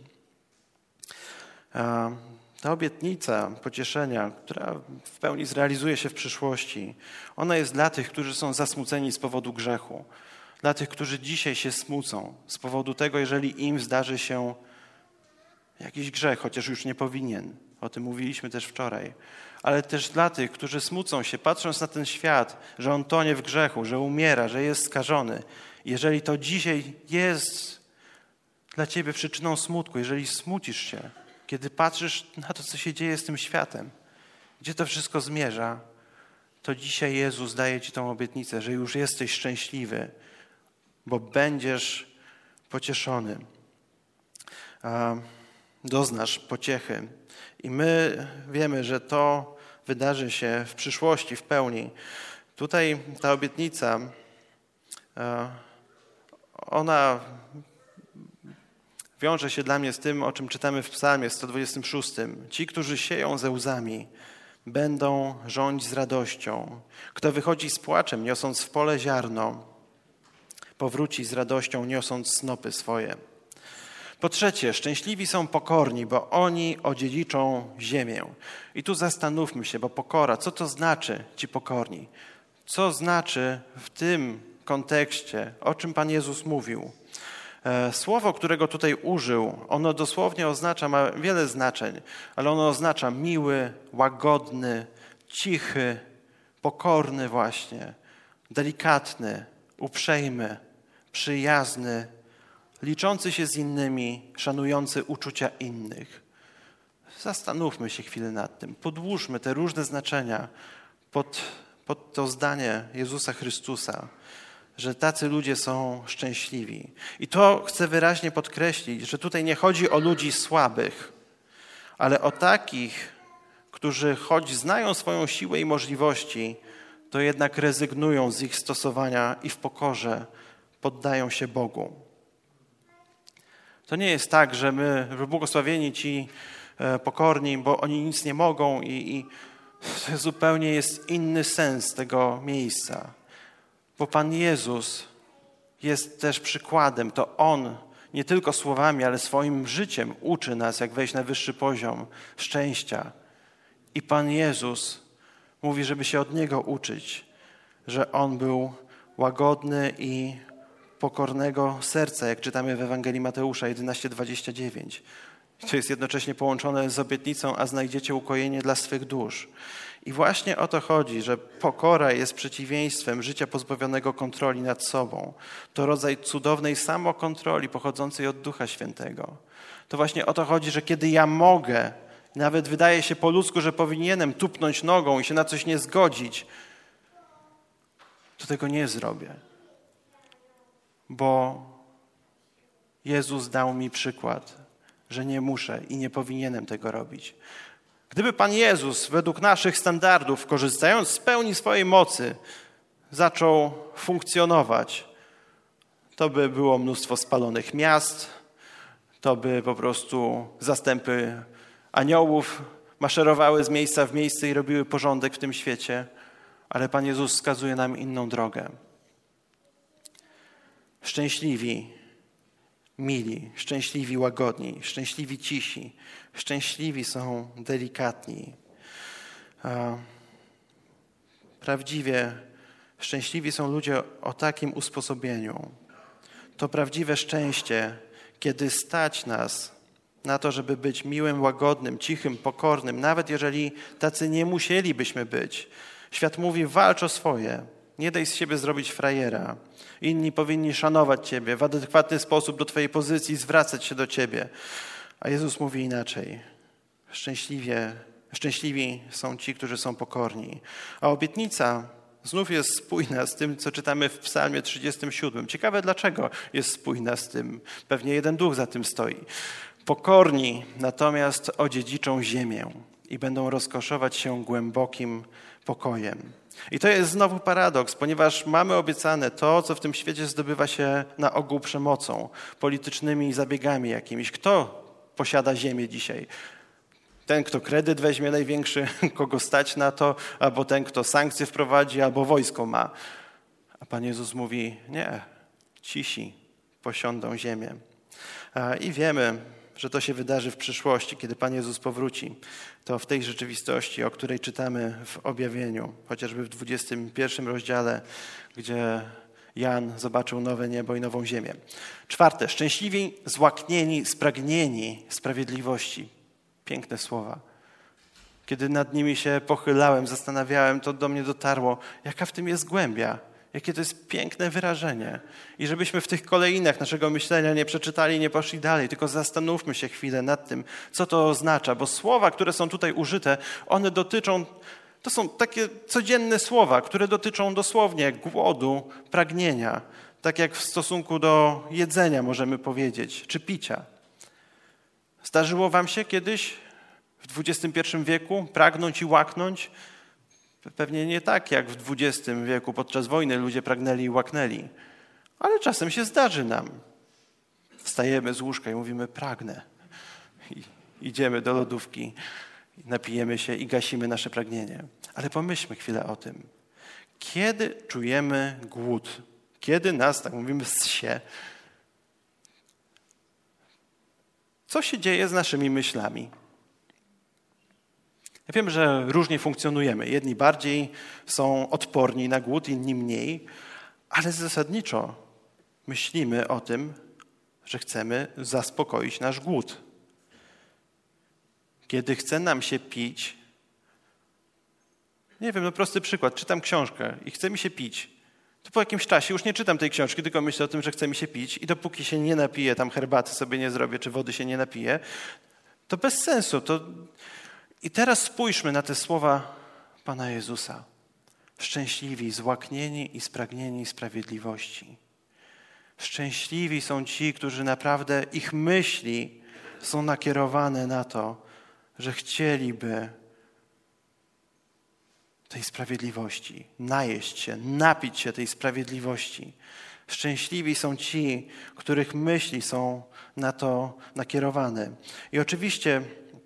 Ta obietnica pocieszenia, która w pełni zrealizuje się w przyszłości, ona jest dla tych, którzy są zasmuceni z powodu grzechu. Dla tych, którzy dzisiaj się smucą z powodu tego, jeżeli im zdarzy się jakiś grzech, chociaż już nie powinien. O tym mówiliśmy też wczoraj. Ale też dla tych, którzy smucą się, patrząc na ten świat, że on tonie w grzechu, że umiera, że jest skażony. Jeżeli to dzisiaj jest dla ciebie przyczyną smutku, jeżeli smucisz się, kiedy patrzysz na to, co się dzieje z tym światem, gdzie to wszystko zmierza, to dzisiaj Jezus daje ci tą obietnicę, że już jesteś szczęśliwy, bo będziesz pocieszony. doznasz pociechy. I my wiemy, że to wydarzy się w przyszłości w pełni. Tutaj ta obietnica, ona wiąże się dla mnie z tym, o czym czytamy w Psalmie 126. Ci, którzy sieją ze łzami, będą rządzić z radością. Kto wychodzi z płaczem, niosąc w pole ziarno, powróci z radością, niosąc snopy swoje. Po trzecie, szczęśliwi są pokorni, bo oni odziedziczą ziemię. I tu zastanówmy się, bo pokora, co to znaczy ci pokorni? Co znaczy w tym kontekście, o czym Pan Jezus mówił? Słowo, którego tutaj użył, ono dosłownie oznacza, ma wiele znaczeń, ale ono oznacza miły, łagodny, cichy, pokorny właśnie, delikatny, uprzejmy, przyjazny, liczący się z innymi, szanujący uczucia innych. Zastanówmy się chwilę nad tym, podłóżmy te różne znaczenia pod to zdanie Jezusa Chrystusa, że tacy ludzie są szczęśliwi. I to chcę wyraźnie podkreślić, że tutaj nie chodzi o ludzi słabych, ale o takich, którzy choć znają swoją siłę i możliwości, to jednak rezygnują z ich stosowania i w pokorze poddają się Bogu. To nie jest tak, że my, błogosławieni ci pokorni, bo oni nic nie mogą i to zupełnie jest inny sens tego miejsca. Bo Pan Jezus jest też przykładem. To On nie tylko słowami, ale swoim życiem uczy nas, jak wejść na wyższy poziom szczęścia. I Pan Jezus mówi, żeby się od Niego uczyć, że On był łagodny i pokornego serca, jak czytamy w Ewangelii Mateusza 11:29. To jest jednocześnie połączone z obietnicą, a znajdziecie ukojenie dla swych dusz. I właśnie o to chodzi, że pokora jest przeciwieństwem życia pozbawionego kontroli nad sobą. To rodzaj cudownej samokontroli pochodzącej od Ducha Świętego. To właśnie o to chodzi, że kiedy ja mogę, nawet wydaje się po ludzku, że powinienem tupnąć nogą i się na coś nie zgodzić, to tego nie zrobię. Bo Jezus dał mi przykład, że nie muszę i nie powinienem tego robić. Gdyby Pan Jezus według naszych standardów, korzystając z pełni swojej mocy, zaczął funkcjonować, to by było mnóstwo spalonych miast, to by po prostu zastępy aniołów maszerowały z miejsca w miejsce i robiły porządek w tym świecie, ale Pan Jezus wskazuje nam inną drogę. Szczęśliwi, mili, szczęśliwi, łagodni, szczęśliwi, cisi, szczęśliwi są delikatni. Prawdziwie szczęśliwi są ludzie o takim usposobieniu. To prawdziwe szczęście, kiedy stać nas na to, żeby być miłym, łagodnym, cichym, pokornym, nawet jeżeli tacy nie musielibyśmy być. Świat mówi, walcz o swoje. Nie daj z siebie zrobić frajera. Inni powinni szanować Ciebie, w adekwatny sposób do Twojej pozycji zwracać się do Ciebie. A Jezus mówi inaczej. Szczęśliwi są ci, którzy są pokorni. A obietnica znów jest spójna z tym, co czytamy w Psalmie 37. Ciekawe, dlaczego jest spójna z tym. Pewnie jeden duch za tym stoi. Pokorni natomiast odziedziczą ziemię i będą rozkoszować się głębokim pokojem. I to jest znowu paradoks, ponieważ mamy obiecane to, co w tym świecie zdobywa się na ogół przemocą, politycznymi zabiegami jakimiś. Kto posiada ziemię dzisiaj? Ten, kto kredyt weźmie największy, kogo stać na to, albo ten, kto sankcje wprowadzi, albo wojsko ma. A Pan Jezus mówi, nie, cisi posiądą ziemię. I wiemy, że to się wydarzy w przyszłości, kiedy Pan Jezus powróci. To w tej rzeczywistości, o której czytamy w Objawieniu, chociażby w 21 rozdziale, gdzie Jan zobaczył nowe niebo i nową ziemię. 4. Szczęśliwi, złaknieni, spragnieni sprawiedliwości. Piękne słowa. Kiedy nad nimi się pochylałem, zastanawiałem, to do mnie dotarło, jaka w tym jest głębia. Jakie to jest piękne wyrażenie. I żebyśmy w tych kolejnach naszego myślenia nie przeczytali, nie poszli dalej, tylko zastanówmy się chwilę nad tym, co to oznacza. Bo słowa, które są tutaj użyte, one dotyczą, to są takie codzienne słowa, które dotyczą dosłownie głodu, pragnienia. Tak jak w stosunku do jedzenia możemy powiedzieć, czy picia. Zdarzyło wam się kiedyś w XXI wieku pragnąć i łaknąć? Pewnie nie tak jak w XX wieku podczas wojny ludzie pragnęli i łaknęli. Ale czasem się zdarzy nam. Wstajemy z łóżka i mówimy pragnę. I idziemy do lodówki, napijemy się i gasimy nasze pragnienie. Ale pomyślmy chwilę o tym. Kiedy czujemy głód? Kiedy nas, tak mówimy, zsie? Co się dzieje z naszymi myślami? Ja wiem, że różnie funkcjonujemy. Jedni bardziej są odporni na głód, inni mniej, ale zasadniczo myślimy o tym, że chcemy zaspokoić nasz głód. Kiedy chce nam się pić, nie wiem, prosty przykład, czytam książkę i chce mi się pić, to po jakimś czasie już nie czytam tej książki, tylko myślę o tym, że chce mi się pić i dopóki się nie napiję, tam herbaty sobie nie zrobię, czy wody się nie napiję, to bez sensu. I teraz spójrzmy na te słowa Pana Jezusa. Szczęśliwi, złaknieni i spragnieni sprawiedliwości. Szczęśliwi są ci, którzy naprawdę, ich myśli są nakierowane na to, że chcieliby tej sprawiedliwości, najeść się, napić się tej sprawiedliwości. Szczęśliwi są ci, których myśli są na to nakierowane. I oczywiście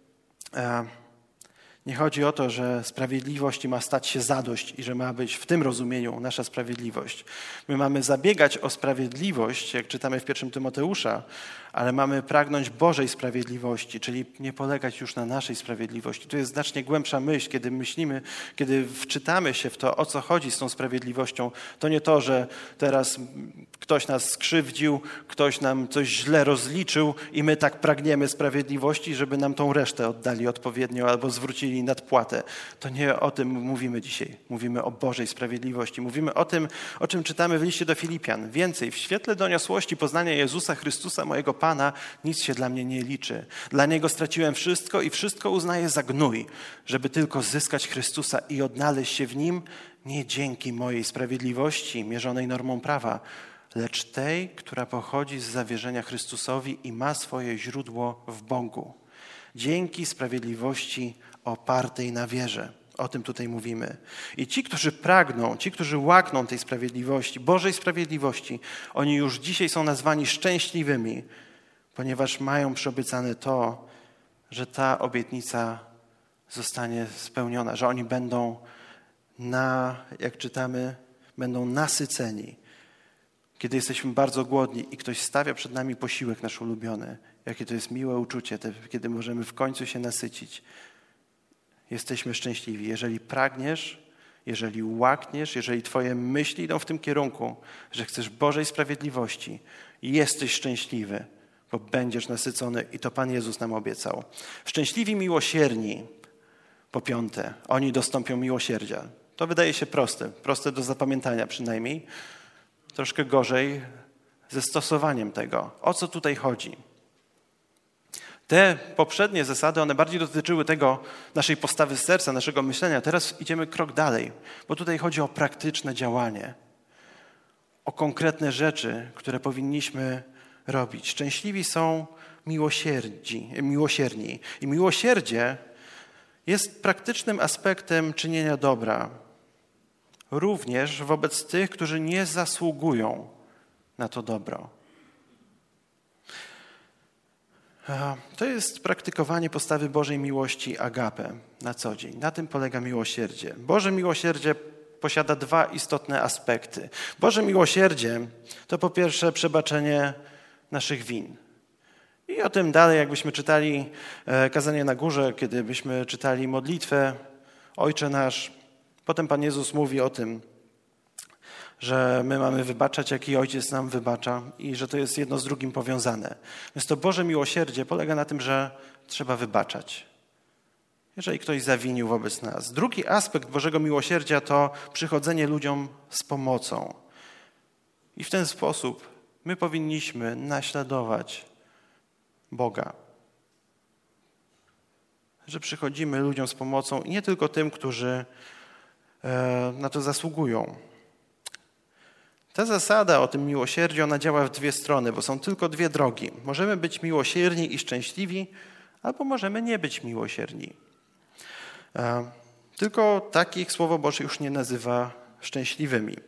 nie chodzi o to, że sprawiedliwość ma stać się zadość i że ma być w tym rozumieniu nasza sprawiedliwość. My mamy zabiegać o sprawiedliwość, jak czytamy w 1 Tymoteusza, ale mamy pragnąć Bożej sprawiedliwości, czyli nie polegać już na naszej sprawiedliwości. To jest znacznie głębsza myśl, kiedy myślimy, kiedy wczytamy się w to, o co chodzi z tą sprawiedliwością. To nie to, że teraz ktoś nas skrzywdził, ktoś nam coś źle rozliczył i my tak pragniemy sprawiedliwości, żeby nam tą resztę oddali odpowiednio albo zwrócili nadpłatę. To nie o tym mówimy dzisiaj. Mówimy o Bożej sprawiedliwości. Mówimy o tym, o czym czytamy w liście do Filipian. Więcej, w świetle doniosłości poznania Jezusa Chrystusa, mojego Pana, nic się dla mnie nie liczy. Dla Niego straciłem wszystko i wszystko uznaję za gnój, żeby tylko zyskać Chrystusa i odnaleźć się w Nim nie dzięki mojej sprawiedliwości mierzonej normą prawa, lecz tej, która pochodzi z zawierzenia Chrystusowi i ma swoje źródło w Bogu. Dzięki sprawiedliwości opartej na wierze. O tym tutaj mówimy. I ci, którzy pragną, ci, którzy łakną tej sprawiedliwości, Bożej sprawiedliwości, oni już dzisiaj są nazwani szczęśliwymi, ponieważ mają przyobiecane to, że ta obietnica zostanie spełniona, że oni będą jak czytamy, będą nasyceni. Kiedy jesteśmy bardzo głodni i ktoś stawia przed nami posiłek nasz ulubiony, jakie to jest miłe uczucie, kiedy możemy w końcu się nasycić. Jesteśmy szczęśliwi. Jeżeli pragniesz, jeżeli łakniesz, jeżeli twoje myśli idą w tym kierunku, że chcesz Bożej sprawiedliwości, jesteś szczęśliwy, bo będziesz nasycony i to Pan Jezus nam obiecał. Szczęśliwi miłosierni, po piąte, oni dostąpią miłosierdzia. To wydaje się proste do zapamiętania przynajmniej. Troszkę gorzej ze stosowaniem tego. O co tutaj chodzi? Te poprzednie zasady, one bardziej dotyczyły tego, naszej postawy serca, naszego myślenia. Teraz idziemy krok dalej, bo tutaj chodzi o praktyczne działanie, o konkretne rzeczy, które powinniśmy robić. Szczęśliwi są miłosierni. I miłosierdzie jest praktycznym aspektem czynienia dobra, również wobec tych, którzy nie zasługują na to dobro. To jest praktykowanie postawy Bożej miłości agape na co dzień. Na tym polega miłosierdzie. Boże miłosierdzie posiada dwa istotne aspekty. Boże miłosierdzie to po pierwsze przebaczenie naszych win. I o tym dalej, jakbyśmy czytali kazanie na górze, kiedy byśmy czytali modlitwę Ojcze nasz, potem Pan Jezus mówi o tym, że my mamy wybaczać, jak i Ojciec nam wybacza i że to jest jedno z drugim powiązane. Więc to Boże miłosierdzie polega na tym, że trzeba wybaczać, jeżeli ktoś zawinił wobec nas. Drugi aspekt Bożego miłosierdzia to przychodzenie ludziom z pomocą. I w ten sposób my powinniśmy naśladować Boga. Że przychodzimy ludziom z pomocą i nie tylko tym, którzy na to zasługują. Ta zasada o tym miłosierdziu, ona działa w dwie strony, bo są tylko dwie drogi. Możemy być miłosierni i szczęśliwi, albo możemy nie być miłosierni. Tylko takich Słowo Boże już nie nazywa szczęśliwymi.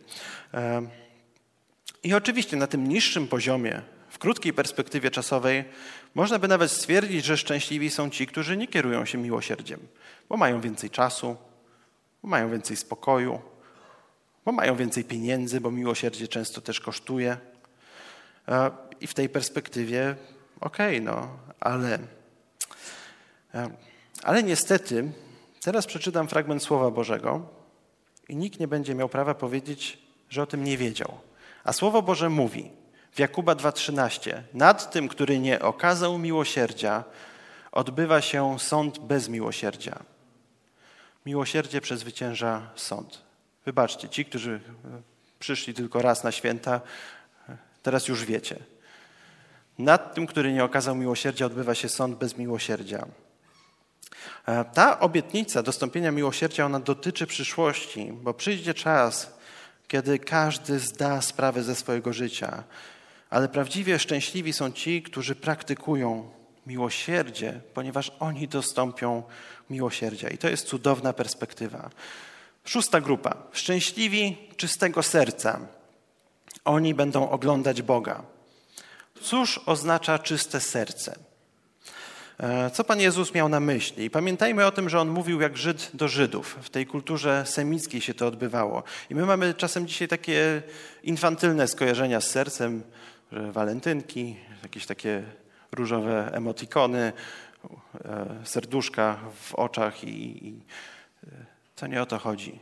I oczywiście na tym niższym poziomie, w krótkiej perspektywie czasowej, można by nawet stwierdzić, że szczęśliwi są ci, którzy nie kierują się miłosierdziem, bo mają więcej czasu, bo mają więcej spokoju, bo mają więcej pieniędzy, bo miłosierdzie często też kosztuje. I w tej perspektywie ale niestety teraz przeczytam fragment Słowa Bożego i nikt nie będzie miał prawa powiedzieć, że o tym nie wiedział. A Słowo Boże mówi w Jakuba 2,13: nad tym, który nie okazał miłosierdzia, odbywa się sąd bez miłosierdzia. Miłosierdzie przezwycięża sąd. Wybaczcie, ci, którzy przyszli tylko raz na święta, teraz już wiecie. Nad tym, który nie okazał miłosierdzia, odbywa się sąd bez miłosierdzia. Ta obietnica dostąpienia miłosierdzia, ona dotyczy przyszłości, bo przyjdzie czas, kiedy każdy zda sprawę ze swojego życia. Ale prawdziwie szczęśliwi są ci, którzy praktykują miłosierdzie, ponieważ oni dostąpią miłosierdzia. I to jest cudowna perspektywa. 6. grupa. Szczęśliwi czystego serca. Oni będą oglądać Boga. Cóż oznacza czyste serce? Co Pan Jezus miał na myśli? I pamiętajmy o tym, że On mówił jak Żyd do Żydów. W tej kulturze semickiej się to odbywało. I my mamy czasem dzisiaj takie infantylne skojarzenia z sercem, że walentynki, jakieś takie różowe emotikony, serduszka w oczach i to nie o to chodzi.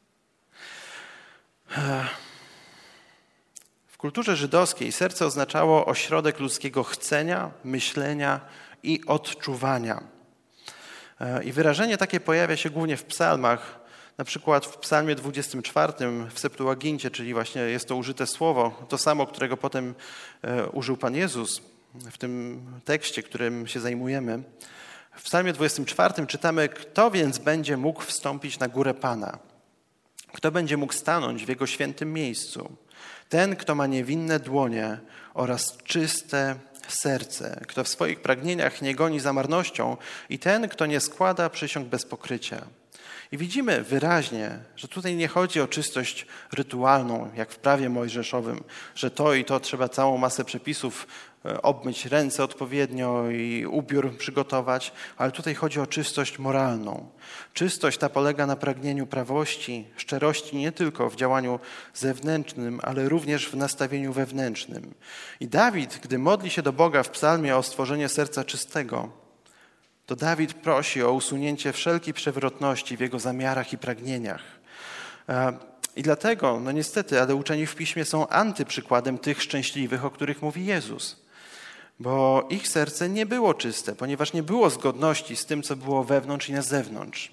W kulturze żydowskiej serce oznaczało ośrodek ludzkiego chcenia, myślenia i odczuwania. I wyrażenie takie pojawia się głównie w psalmach, na przykład w psalmie 24 w Septuagincie, czyli właśnie jest to użyte słowo, to samo, którego potem użył Pan Jezus w tym tekście, którym się zajmujemy. W psalmie 24 czytamy: kto więc będzie mógł wstąpić na górę Pana? Kto będzie mógł stanąć w Jego świętym miejscu? Ten, kto ma niewinne dłonie oraz czyste serce, kto w swoich pragnieniach nie goni za marnością i ten, kto nie składa przysiąg bez pokrycia. I widzimy wyraźnie, że tutaj nie chodzi o czystość rytualną, jak w prawie mojżeszowym, że to i to trzeba całą masę przepisów obmyć ręce odpowiednio i ubiór przygotować, ale tutaj chodzi o czystość moralną. Czystość ta polega na pragnieniu prawości, szczerości nie tylko w działaniu zewnętrznym, ale również w nastawieniu wewnętrznym. I Dawid, gdy modli się do Boga w psalmie o stworzenie serca czystego, to Dawid prosi o usunięcie wszelkiej przewrotności w jego zamiarach i pragnieniach. I dlatego, niestety, ale uczeni w Piśmie są antyprzykładem tych szczęśliwych, o których mówi Jezus. Bo ich serce nie było czyste, ponieważ nie było zgodności z tym, co było wewnątrz i na zewnątrz.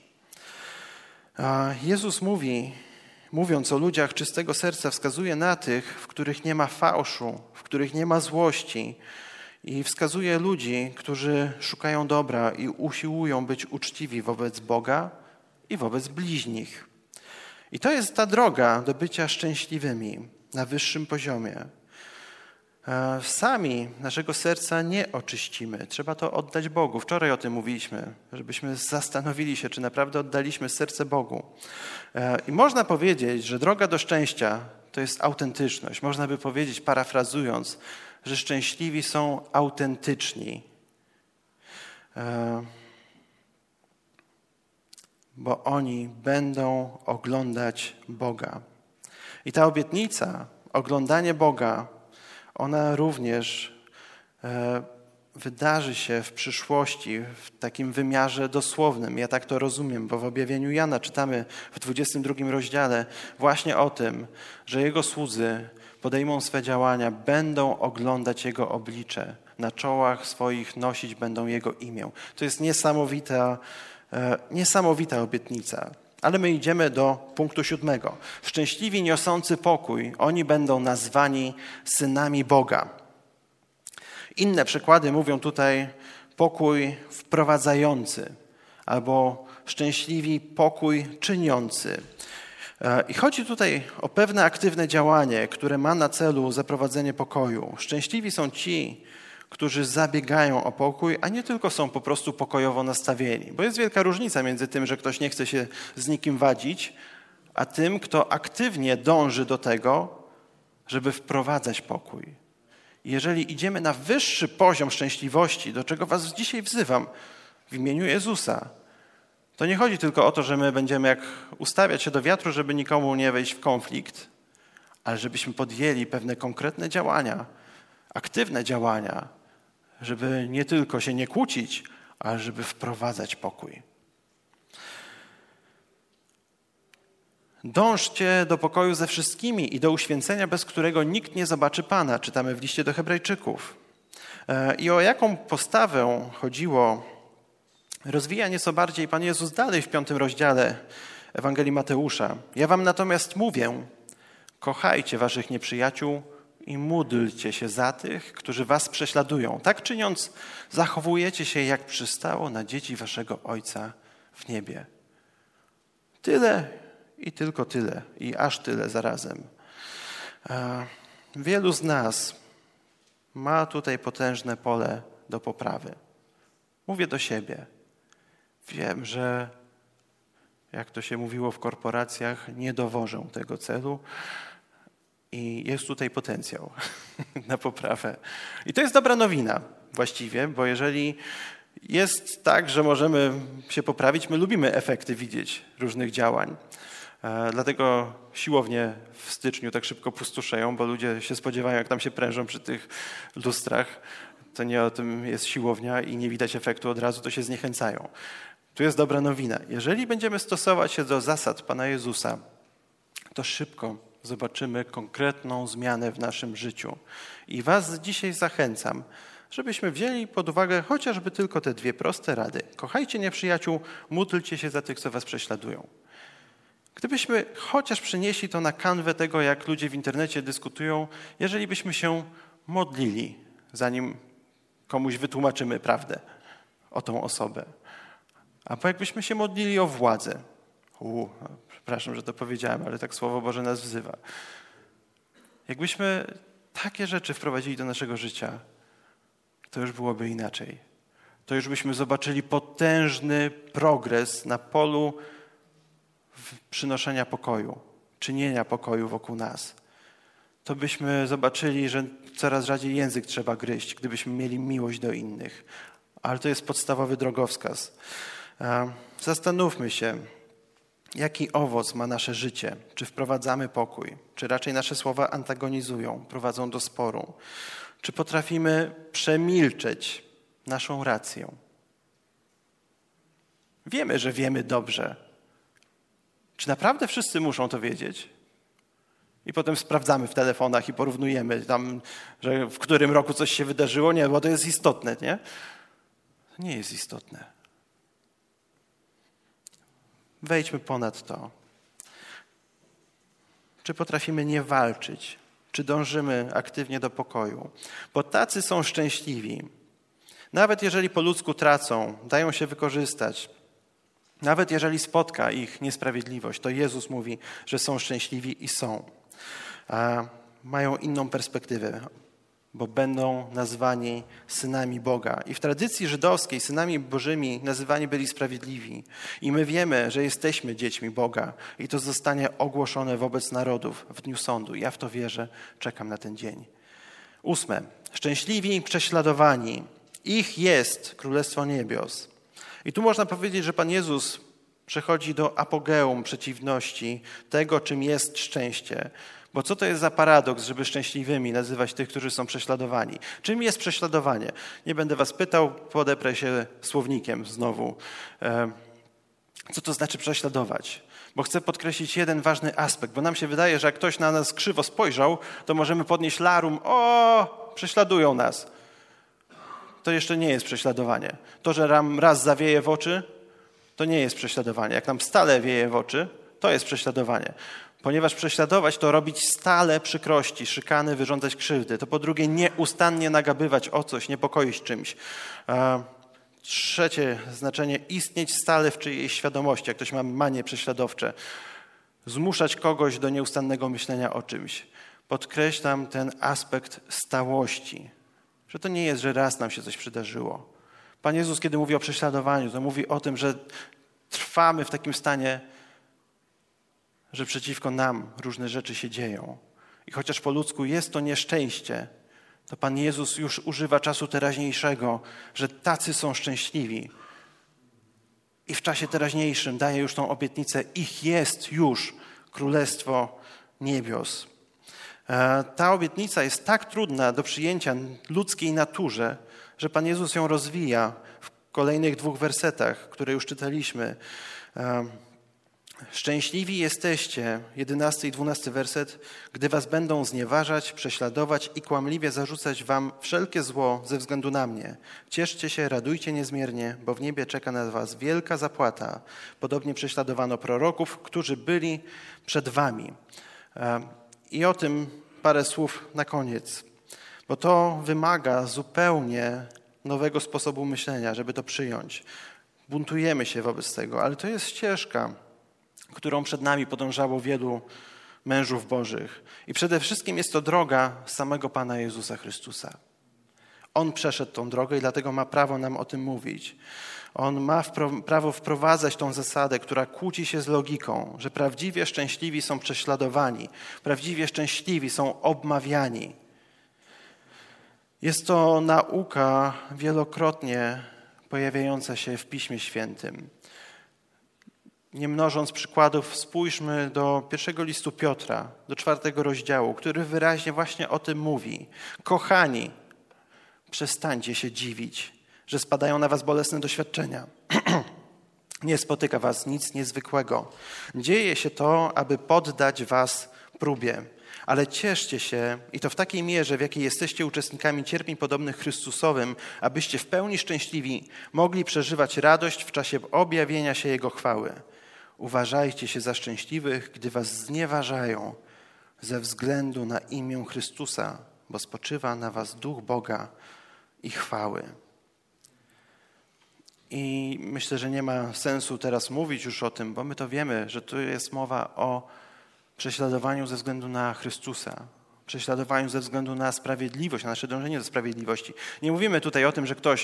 Jezus mówiąc o ludziach czystego serca, wskazuje na tych, w których nie ma fałszu, w których nie ma złości, i wskazuje ludzi, którzy szukają dobra i usiłują być uczciwi wobec Boga i wobec bliźnich. I to jest ta droga do bycia szczęśliwymi na wyższym poziomie. Sami naszego serca nie oczyścimy. Trzeba to oddać Bogu. Wczoraj o tym mówiliśmy, żebyśmy zastanowili się, czy naprawdę oddaliśmy serce Bogu. I można powiedzieć, że droga do szczęścia to jest autentyczność. Można by powiedzieć, parafrazując, że szczęśliwi są autentyczni, bo oni będą oglądać Boga. I ta obietnica, oglądanie Boga, ona również wydarzy się w przyszłości w takim wymiarze dosłownym. Ja tak to rozumiem, bo w objawieniu Jana czytamy w 22 rozdziale właśnie o tym, że Jego słudzy podejmą swe działania, będą oglądać Jego oblicze. Na czołach swoich nosić będą Jego imię. To jest niesamowita obietnica. Ale my idziemy do punktu 7. Szczęśliwi niosący pokój, oni będą nazwani synami Boga. Inne przykłady mówią tutaj pokój wprowadzający albo szczęśliwi pokój czyniący. I chodzi tutaj o pewne aktywne działanie, które ma na celu zaprowadzenie pokoju. Szczęśliwi są ci, którzy zabiegają o pokój, a nie tylko są po prostu pokojowo nastawieni. Bo jest wielka różnica między tym, że ktoś nie chce się z nikim wadzić, a tym, kto aktywnie dąży do tego, żeby wprowadzać pokój. I jeżeli idziemy na wyższy poziom szczęśliwości, do czego was dzisiaj wzywam w imieniu Jezusa, to nie chodzi tylko o to, że my będziemy jak ustawiać się do wiatru, żeby nikomu nie wejść w konflikt, ale żebyśmy podjęli pewne konkretne działania, aktywne działania, żeby nie tylko się nie kłócić, ale żeby wprowadzać pokój. Dążcie do pokoju ze wszystkimi i do uświęcenia, bez którego nikt nie zobaczy Pana. Czytamy w liście do Hebrajczyków. I o jaką postawę chodziło, rozwija nieco bardziej Pan Jezus dalej w 5 rozdziale Ewangelii Mateusza. Ja wam natomiast mówię, kochajcie waszych nieprzyjaciół i módlcie się za tych, którzy was prześladują. Tak czyniąc, zachowujecie się, jak przystało na dzieci waszego Ojca w niebie. Tyle i tylko tyle. I aż tyle zarazem. Wielu z nas ma tutaj potężne pole do poprawy. Mówię do siebie. Wiem, że jak to się mówiło w korporacjach, nie dowożę tego celu i jest tutaj potencjał na poprawę. I to jest dobra nowina właściwie, bo jeżeli jest tak, że możemy się poprawić, my lubimy efekty widzieć różnych działań. Dlatego siłownie w styczniu tak szybko pustoszeją, bo ludzie się spodziewają, jak tam się prężą przy tych lustrach. To nie o tym jest siłownia i nie widać efektu od razu, to się zniechęcają. Tu jest dobra nowina. Jeżeli będziemy stosować się do zasad Pana Jezusa, to szybko zobaczymy konkretną zmianę w naszym życiu. I was dzisiaj zachęcam, żebyśmy wzięli pod uwagę chociażby tylko te 2 proste rady. Kochajcie nieprzyjaciół, módlcie się za tych, co was prześladują. Gdybyśmy chociaż przenieśli to na kanwę tego, jak ludzie w internecie dyskutują, jeżeli byśmy się modlili, zanim komuś wytłumaczymy prawdę o tą osobę. Albo jakbyśmy się modlili o władzę. Przepraszam, że to powiedziałem, ale tak Słowo Boże nas wzywa. Jakbyśmy takie rzeczy wprowadzili do naszego życia, to już byłoby inaczej. To już byśmy zobaczyli potężny progres na polu przynoszenia pokoju, czynienia pokoju wokół nas. To byśmy zobaczyli, że coraz rzadziej język trzeba gryźć, gdybyśmy mieli miłość do innych. Ale to jest podstawowy drogowskaz. Zastanówmy się, jaki owoc ma nasze życie. Czy wprowadzamy pokój? Czy raczej nasze słowa antagonizują, prowadzą do sporu? Czy potrafimy przemilczeć naszą rację? Wiemy, że wiemy dobrze. Czy naprawdę wszyscy muszą to wiedzieć? I potem sprawdzamy w telefonach i porównujemy tam, że w którym roku coś się wydarzyło. Nie, bo to jest istotne, nie? To nie jest istotne. Wejdźmy ponad to. Czy potrafimy nie walczyć? Czy dążymy aktywnie do pokoju? Bo tacy są szczęśliwi. Nawet jeżeli po ludzku tracą, dają się wykorzystać. Nawet jeżeli spotka ich niesprawiedliwość, to Jezus mówi, że są szczęśliwi i są. A mają inną perspektywę, bo będą nazwani synami Boga. I w tradycji żydowskiej synami Bożymi nazywani byli sprawiedliwi. I my wiemy, że jesteśmy dziećmi Boga i to zostanie ogłoszone wobec narodów w dniu sądu. Ja w to wierzę, czekam na ten dzień. 8. Szczęśliwi prześladowani. Ich jest Królestwo Niebios. I tu można powiedzieć, że Pan Jezus przechodzi do apogeum przeciwności tego, czym jest szczęście. Bo co to jest za paradoks, żeby szczęśliwymi nazywać tych, którzy są prześladowani? Czym jest prześladowanie? Nie będę was pytał, podeprę się słownikiem znowu. Co to znaczy prześladować? Bo chcę podkreślić jeden ważny aspekt, bo nam się wydaje, że jak ktoś na nas krzywo spojrzał, to możemy podnieść larum, prześladują nas. To jeszcze nie jest prześladowanie. To, że nam raz zawieje w oczy, to nie jest prześladowanie. Jak nam stale wieje w oczy, to jest prześladowanie. Ponieważ prześladować to robić stale przykrości, szykany, wyrządzać krzywdy. To po drugie nieustannie nagabywać o coś, niepokoić czymś. 3. znaczenie, istnieć stale w czyjejś świadomości, jak ktoś ma manie prześladowcze. Zmuszać kogoś do nieustannego myślenia o czymś. Podkreślam ten aspekt stałości. Że to nie jest, że raz nam się coś przydarzyło. Pan Jezus, kiedy mówi o prześladowaniu, to mówi o tym, że trwamy w takim stanie, że przeciwko nam różne rzeczy się dzieją. I chociaż po ludzku jest to nieszczęście, to Pan Jezus już używa czasu teraźniejszego, że tacy są szczęśliwi. I w czasie teraźniejszym daje już tą obietnicę, ich jest już Królestwo Niebios. Ta obietnica jest tak trudna do przyjęcia ludzkiej naturze, że Pan Jezus ją rozwija w kolejnych 2 wersetach, które już czytaliśmy. Szczęśliwi jesteście, 11 i 12 werset, gdy was będą znieważać, prześladować i kłamliwie zarzucać wam wszelkie zło ze względu na mnie. Cieszcie się, radujcie niezmiernie, bo w niebie czeka na was wielka zapłata. Podobnie prześladowano proroków, którzy byli przed wami. I o tym parę słów na koniec, bo to wymaga zupełnie nowego sposobu myślenia, żeby to przyjąć. Buntujemy się wobec tego, ale to jest ścieżka, którą przed nami podążało wielu mężów bożych. I przede wszystkim jest to droga samego Pana Jezusa Chrystusa. On przeszedł tą drogę i dlatego ma prawo nam o tym mówić. On ma prawo wprowadzać tą zasadę, która kłóci się z logiką, że prawdziwie szczęśliwi są prześladowani, prawdziwie szczęśliwi są obmawiani. Jest to nauka wielokrotnie pojawiająca się w Piśmie Świętym. Nie mnożąc przykładów, spójrzmy do 1 listu Piotra, do 4 rozdziału, który wyraźnie właśnie o tym mówi. Kochani, przestańcie się dziwić, że spadają na was bolesne doświadczenia. Nie spotyka was nic niezwykłego. Dzieje się to, aby poddać was próbie. Ale cieszcie się i to w takiej mierze, w jakiej jesteście uczestnikami cierpień podobnych Chrystusowym, abyście w pełni szczęśliwi mogli przeżywać radość w czasie objawienia się Jego chwały. Uważajcie się za szczęśliwych, gdy was znieważają ze względu na imię Chrystusa, bo spoczywa na was Duch Boga i chwały. I myślę, że nie ma sensu teraz mówić już o tym, bo my to wiemy, że tu jest mowa o prześladowaniu ze względu na Chrystusa, prześladowaniu ze względu na sprawiedliwość, na nasze dążenie do sprawiedliwości. Nie mówimy tutaj o tym, że ktoś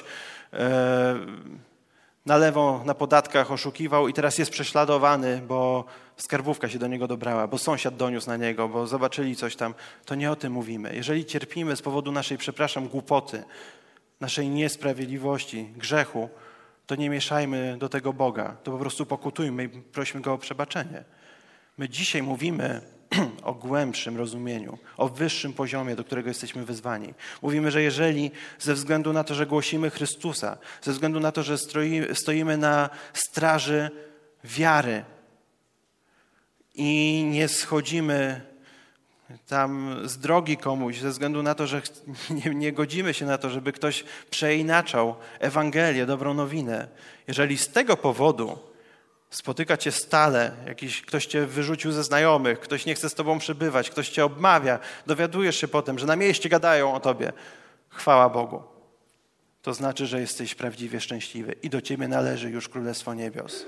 na lewo na podatkach oszukiwał i teraz jest prześladowany, bo skarbówka się do niego dobrała, bo sąsiad doniósł na niego, bo zobaczyli coś tam. To nie o tym mówimy. Jeżeli cierpimy z powodu naszej, głupoty, naszej niesprawiedliwości, grzechu, to nie mieszajmy do tego Boga. To po prostu pokutujmy i prośmy Go o przebaczenie. My dzisiaj mówimy o głębszym rozumieniu, o wyższym poziomie, do którego jesteśmy wezwani. Mówimy, że jeżeli ze względu na to, że głosimy Chrystusa, ze względu na to, że stoimy na straży wiary i nie schodzimy tam z drogi komuś, ze względu na to, że nie godzimy się na to, żeby ktoś przeinaczał Ewangelię, dobrą nowinę. Jeżeli z tego powodu spotyka cię stale, ktoś cię wyrzucił ze znajomych, ktoś nie chce z tobą przebywać, ktoś cię obmawia, dowiadujesz się potem, że na mieście gadają o tobie. Chwała Bogu. To znaczy, że jesteś prawdziwie szczęśliwy i do ciebie należy już Królestwo Niebios.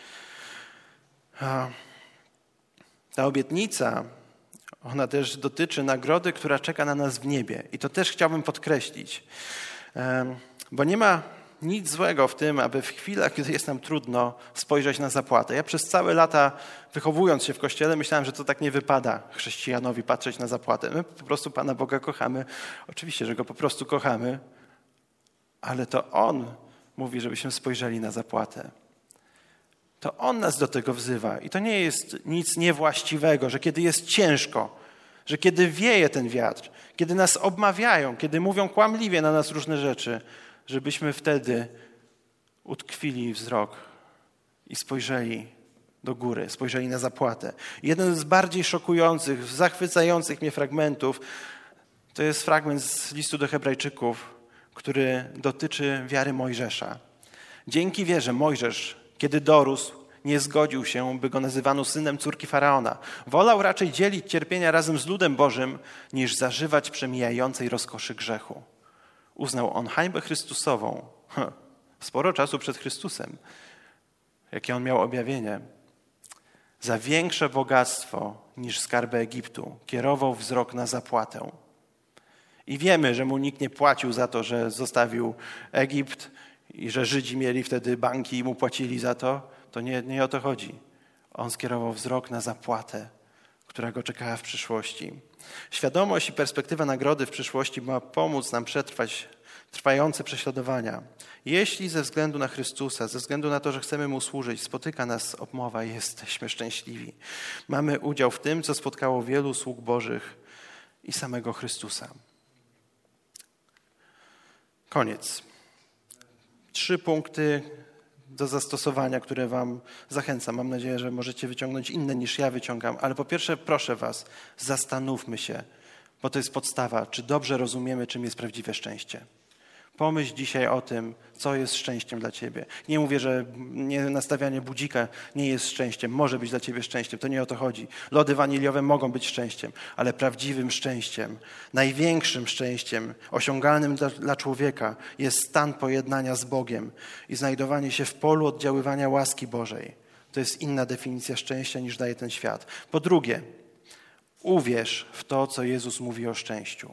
Ta obietnica, ona też dotyczy nagrody, która czeka na nas w niebie. I to też chciałbym podkreślić, bo nie ma nic złego w tym, aby w chwilach, kiedy jest nam trudno, spojrzeć na zapłatę. Ja przez całe lata, wychowując się w Kościele, myślałem, że to tak nie wypada chrześcijanowi patrzeć na zapłatę. My po prostu Pana Boga kochamy. Oczywiście, że Go po prostu kochamy, ale to On mówi, żebyśmy spojrzeli na zapłatę. To On nas do tego wzywa. I to nie jest nic niewłaściwego, że kiedy jest ciężko, że kiedy wieje ten wiatr, kiedy nas obmawiają, kiedy mówią kłamliwie na nas różne rzeczy, żebyśmy wtedy utkwili wzrok i spojrzeli do góry, spojrzeli na zapłatę. Jeden z bardziej szokujących, zachwycających mnie fragmentów to jest fragment z listu do Hebrajczyków, który dotyczy wiary Mojżesza. Dzięki wierze Mojżesz, kiedy dorósł, nie zgodził się, by go nazywano synem córki Faraona. Wolał raczej dzielić cierpienia razem z ludem Bożym, niż zażywać przemijającej rozkoszy grzechu. Uznał on hańbę Chrystusową, sporo czasu przed Chrystusem, jakie on miał objawienie, za większe bogactwo niż skarby Egiptu. Kierował wzrok na zapłatę. I wiemy, że mu nikt nie płacił za to, że zostawił Egipt i że Żydzi mieli wtedy banki i mu płacili za to. To nie o to chodzi. On skierował wzrok na zapłatę, która go czekała w przyszłości. Świadomość i perspektywa nagrody w przyszłości ma pomóc nam przetrwać trwające prześladowania. Jeśli ze względu na Chrystusa, ze względu na to, że chcemy Mu służyć, spotyka nas obmowa, jesteśmy szczęśliwi. Mamy udział w tym, co spotkało wielu sług Bożych i samego Chrystusa. Koniec. 3 punkty do zastosowania, które wam zachęcam. Mam nadzieję, że możecie wyciągnąć inne niż ja wyciągam. Ale po pierwsze, proszę was, zastanówmy się, bo to jest podstawa, czy dobrze rozumiemy, czym jest prawdziwe szczęście. Pomyśl dzisiaj o tym, co jest szczęściem dla ciebie. Nie mówię, że nastawianie budzika nie jest szczęściem. Może być dla ciebie szczęściem. To nie o to chodzi. Lody waniliowe mogą być szczęściem, ale prawdziwym szczęściem, największym szczęściem osiągalnym dla człowieka jest stan pojednania z Bogiem i znajdowanie się w polu oddziaływania łaski Bożej. To jest inna definicja szczęścia niż daje ten świat. Po drugie, uwierz w to, co Jezus mówi o szczęściu.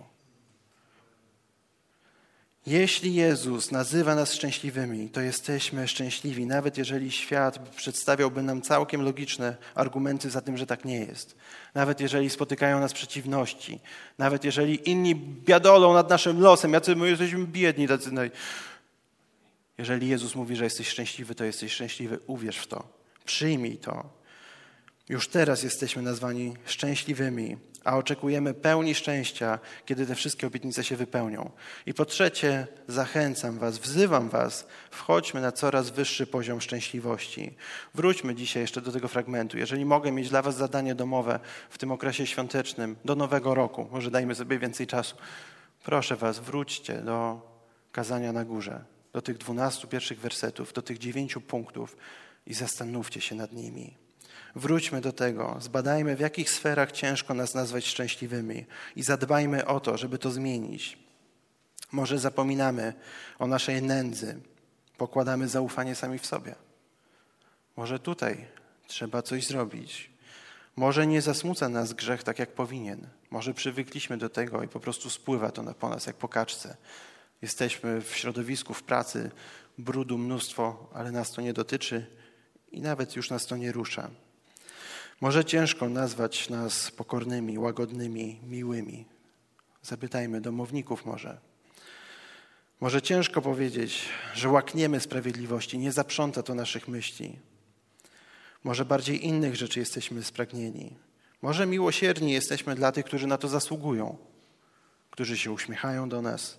Jeśli Jezus nazywa nas szczęśliwymi, to jesteśmy szczęśliwi, nawet jeżeli świat przedstawiałby nam całkiem logiczne argumenty za tym, że tak nie jest. Nawet jeżeli spotykają nas przeciwności, nawet jeżeli inni biadolą nad naszym losem, jacy my jesteśmy biedni. Tacy. Jeżeli Jezus mówi, że jesteś szczęśliwy, to jesteś szczęśliwy. Uwierz w to. Przyjmij to. Już teraz jesteśmy nazwani szczęśliwymi, a oczekujemy pełni szczęścia, kiedy te wszystkie obietnice się wypełnią. I po trzecie, zachęcam was, wzywam was, wchodźmy na coraz wyższy poziom szczęśliwości. Wróćmy dzisiaj jeszcze do tego fragmentu. Jeżeli mogę mieć dla was zadanie domowe w tym okresie świątecznym, do Nowego Roku, może dajmy sobie więcej czasu, proszę was, wróćcie do kazania na górze, do tych 12 pierwszych wersetów, do tych 9 punktów i zastanówcie się nad nimi. Wróćmy do tego, zbadajmy, w jakich sferach ciężko nas nazwać szczęśliwymi i zadbajmy o to, żeby to zmienić. Może zapominamy o naszej nędzy, pokładamy zaufanie sami w sobie. Może tutaj trzeba coś zrobić. Może nie zasmuca nas grzech tak, jak powinien. Może przywykliśmy do tego i po prostu spływa to po nas jak po kaczce. Jesteśmy w środowisku, w pracy, brudu mnóstwo, ale nas to nie dotyczy i nawet już nas to nie rusza. Może ciężko nazwać nas pokornymi, łagodnymi, miłymi. Zapytajmy domowników może. Może ciężko powiedzieć, że łakniemy sprawiedliwości, nie zaprząta to naszych myśli. Może bardziej innych rzeczy jesteśmy spragnieni. Może miłosierni jesteśmy dla tych, którzy na to zasługują, którzy się uśmiechają do nas.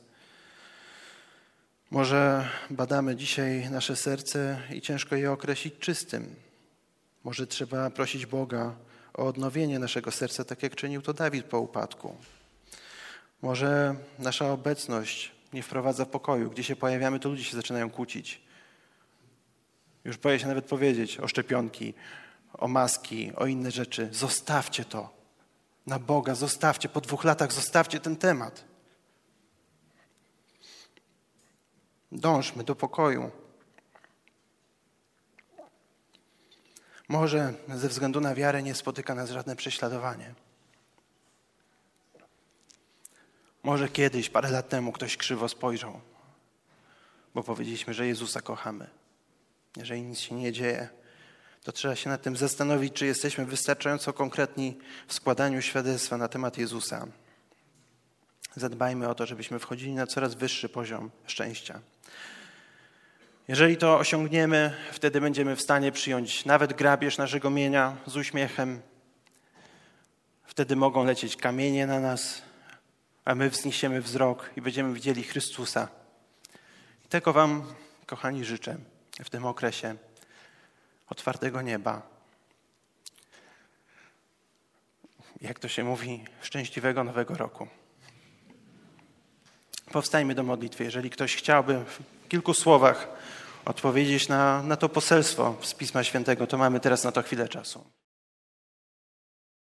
Może badamy dzisiaj nasze serce i ciężko je określić czystym. Może trzeba prosić Boga o odnowienie naszego serca, tak jak czynił to Dawid po upadku. Może nasza obecność nie wprowadza pokoju. Gdzie się pojawiamy, to ludzie się zaczynają kłócić. Już boję się nawet powiedzieć o szczepionki, o maski, o inne rzeczy. Zostawcie to. Na Boga zostawcie. Po 2 latach zostawcie ten temat. Dążmy do pokoju. Może ze względu na wiarę nie spotyka nas żadne prześladowanie. Może kiedyś, parę lat temu ktoś krzywo spojrzał, bo powiedzieliśmy, że Jezusa kochamy. Jeżeli nic się nie dzieje, to trzeba się nad tym zastanowić, czy jesteśmy wystarczająco konkretni w składaniu świadectwa na temat Jezusa. Zadbajmy o to, żebyśmy wchodzili na coraz wyższy poziom szczęścia. Jeżeli to osiągniemy, wtedy będziemy w stanie przyjąć nawet grabież naszego mienia z uśmiechem. Wtedy mogą lecieć kamienie na nas, a my wzniesiemy wzrok i będziemy widzieli Chrystusa. I tego wam, kochani, życzę w tym okresie otwartego nieba. Jak to się mówi, szczęśliwego Nowego Roku. Powstańmy do modlitwy. Jeżeli ktoś chciałby w kilku słowach odpowiedzieć na to poselstwo z Pisma Świętego, to mamy teraz na to chwilę czasu.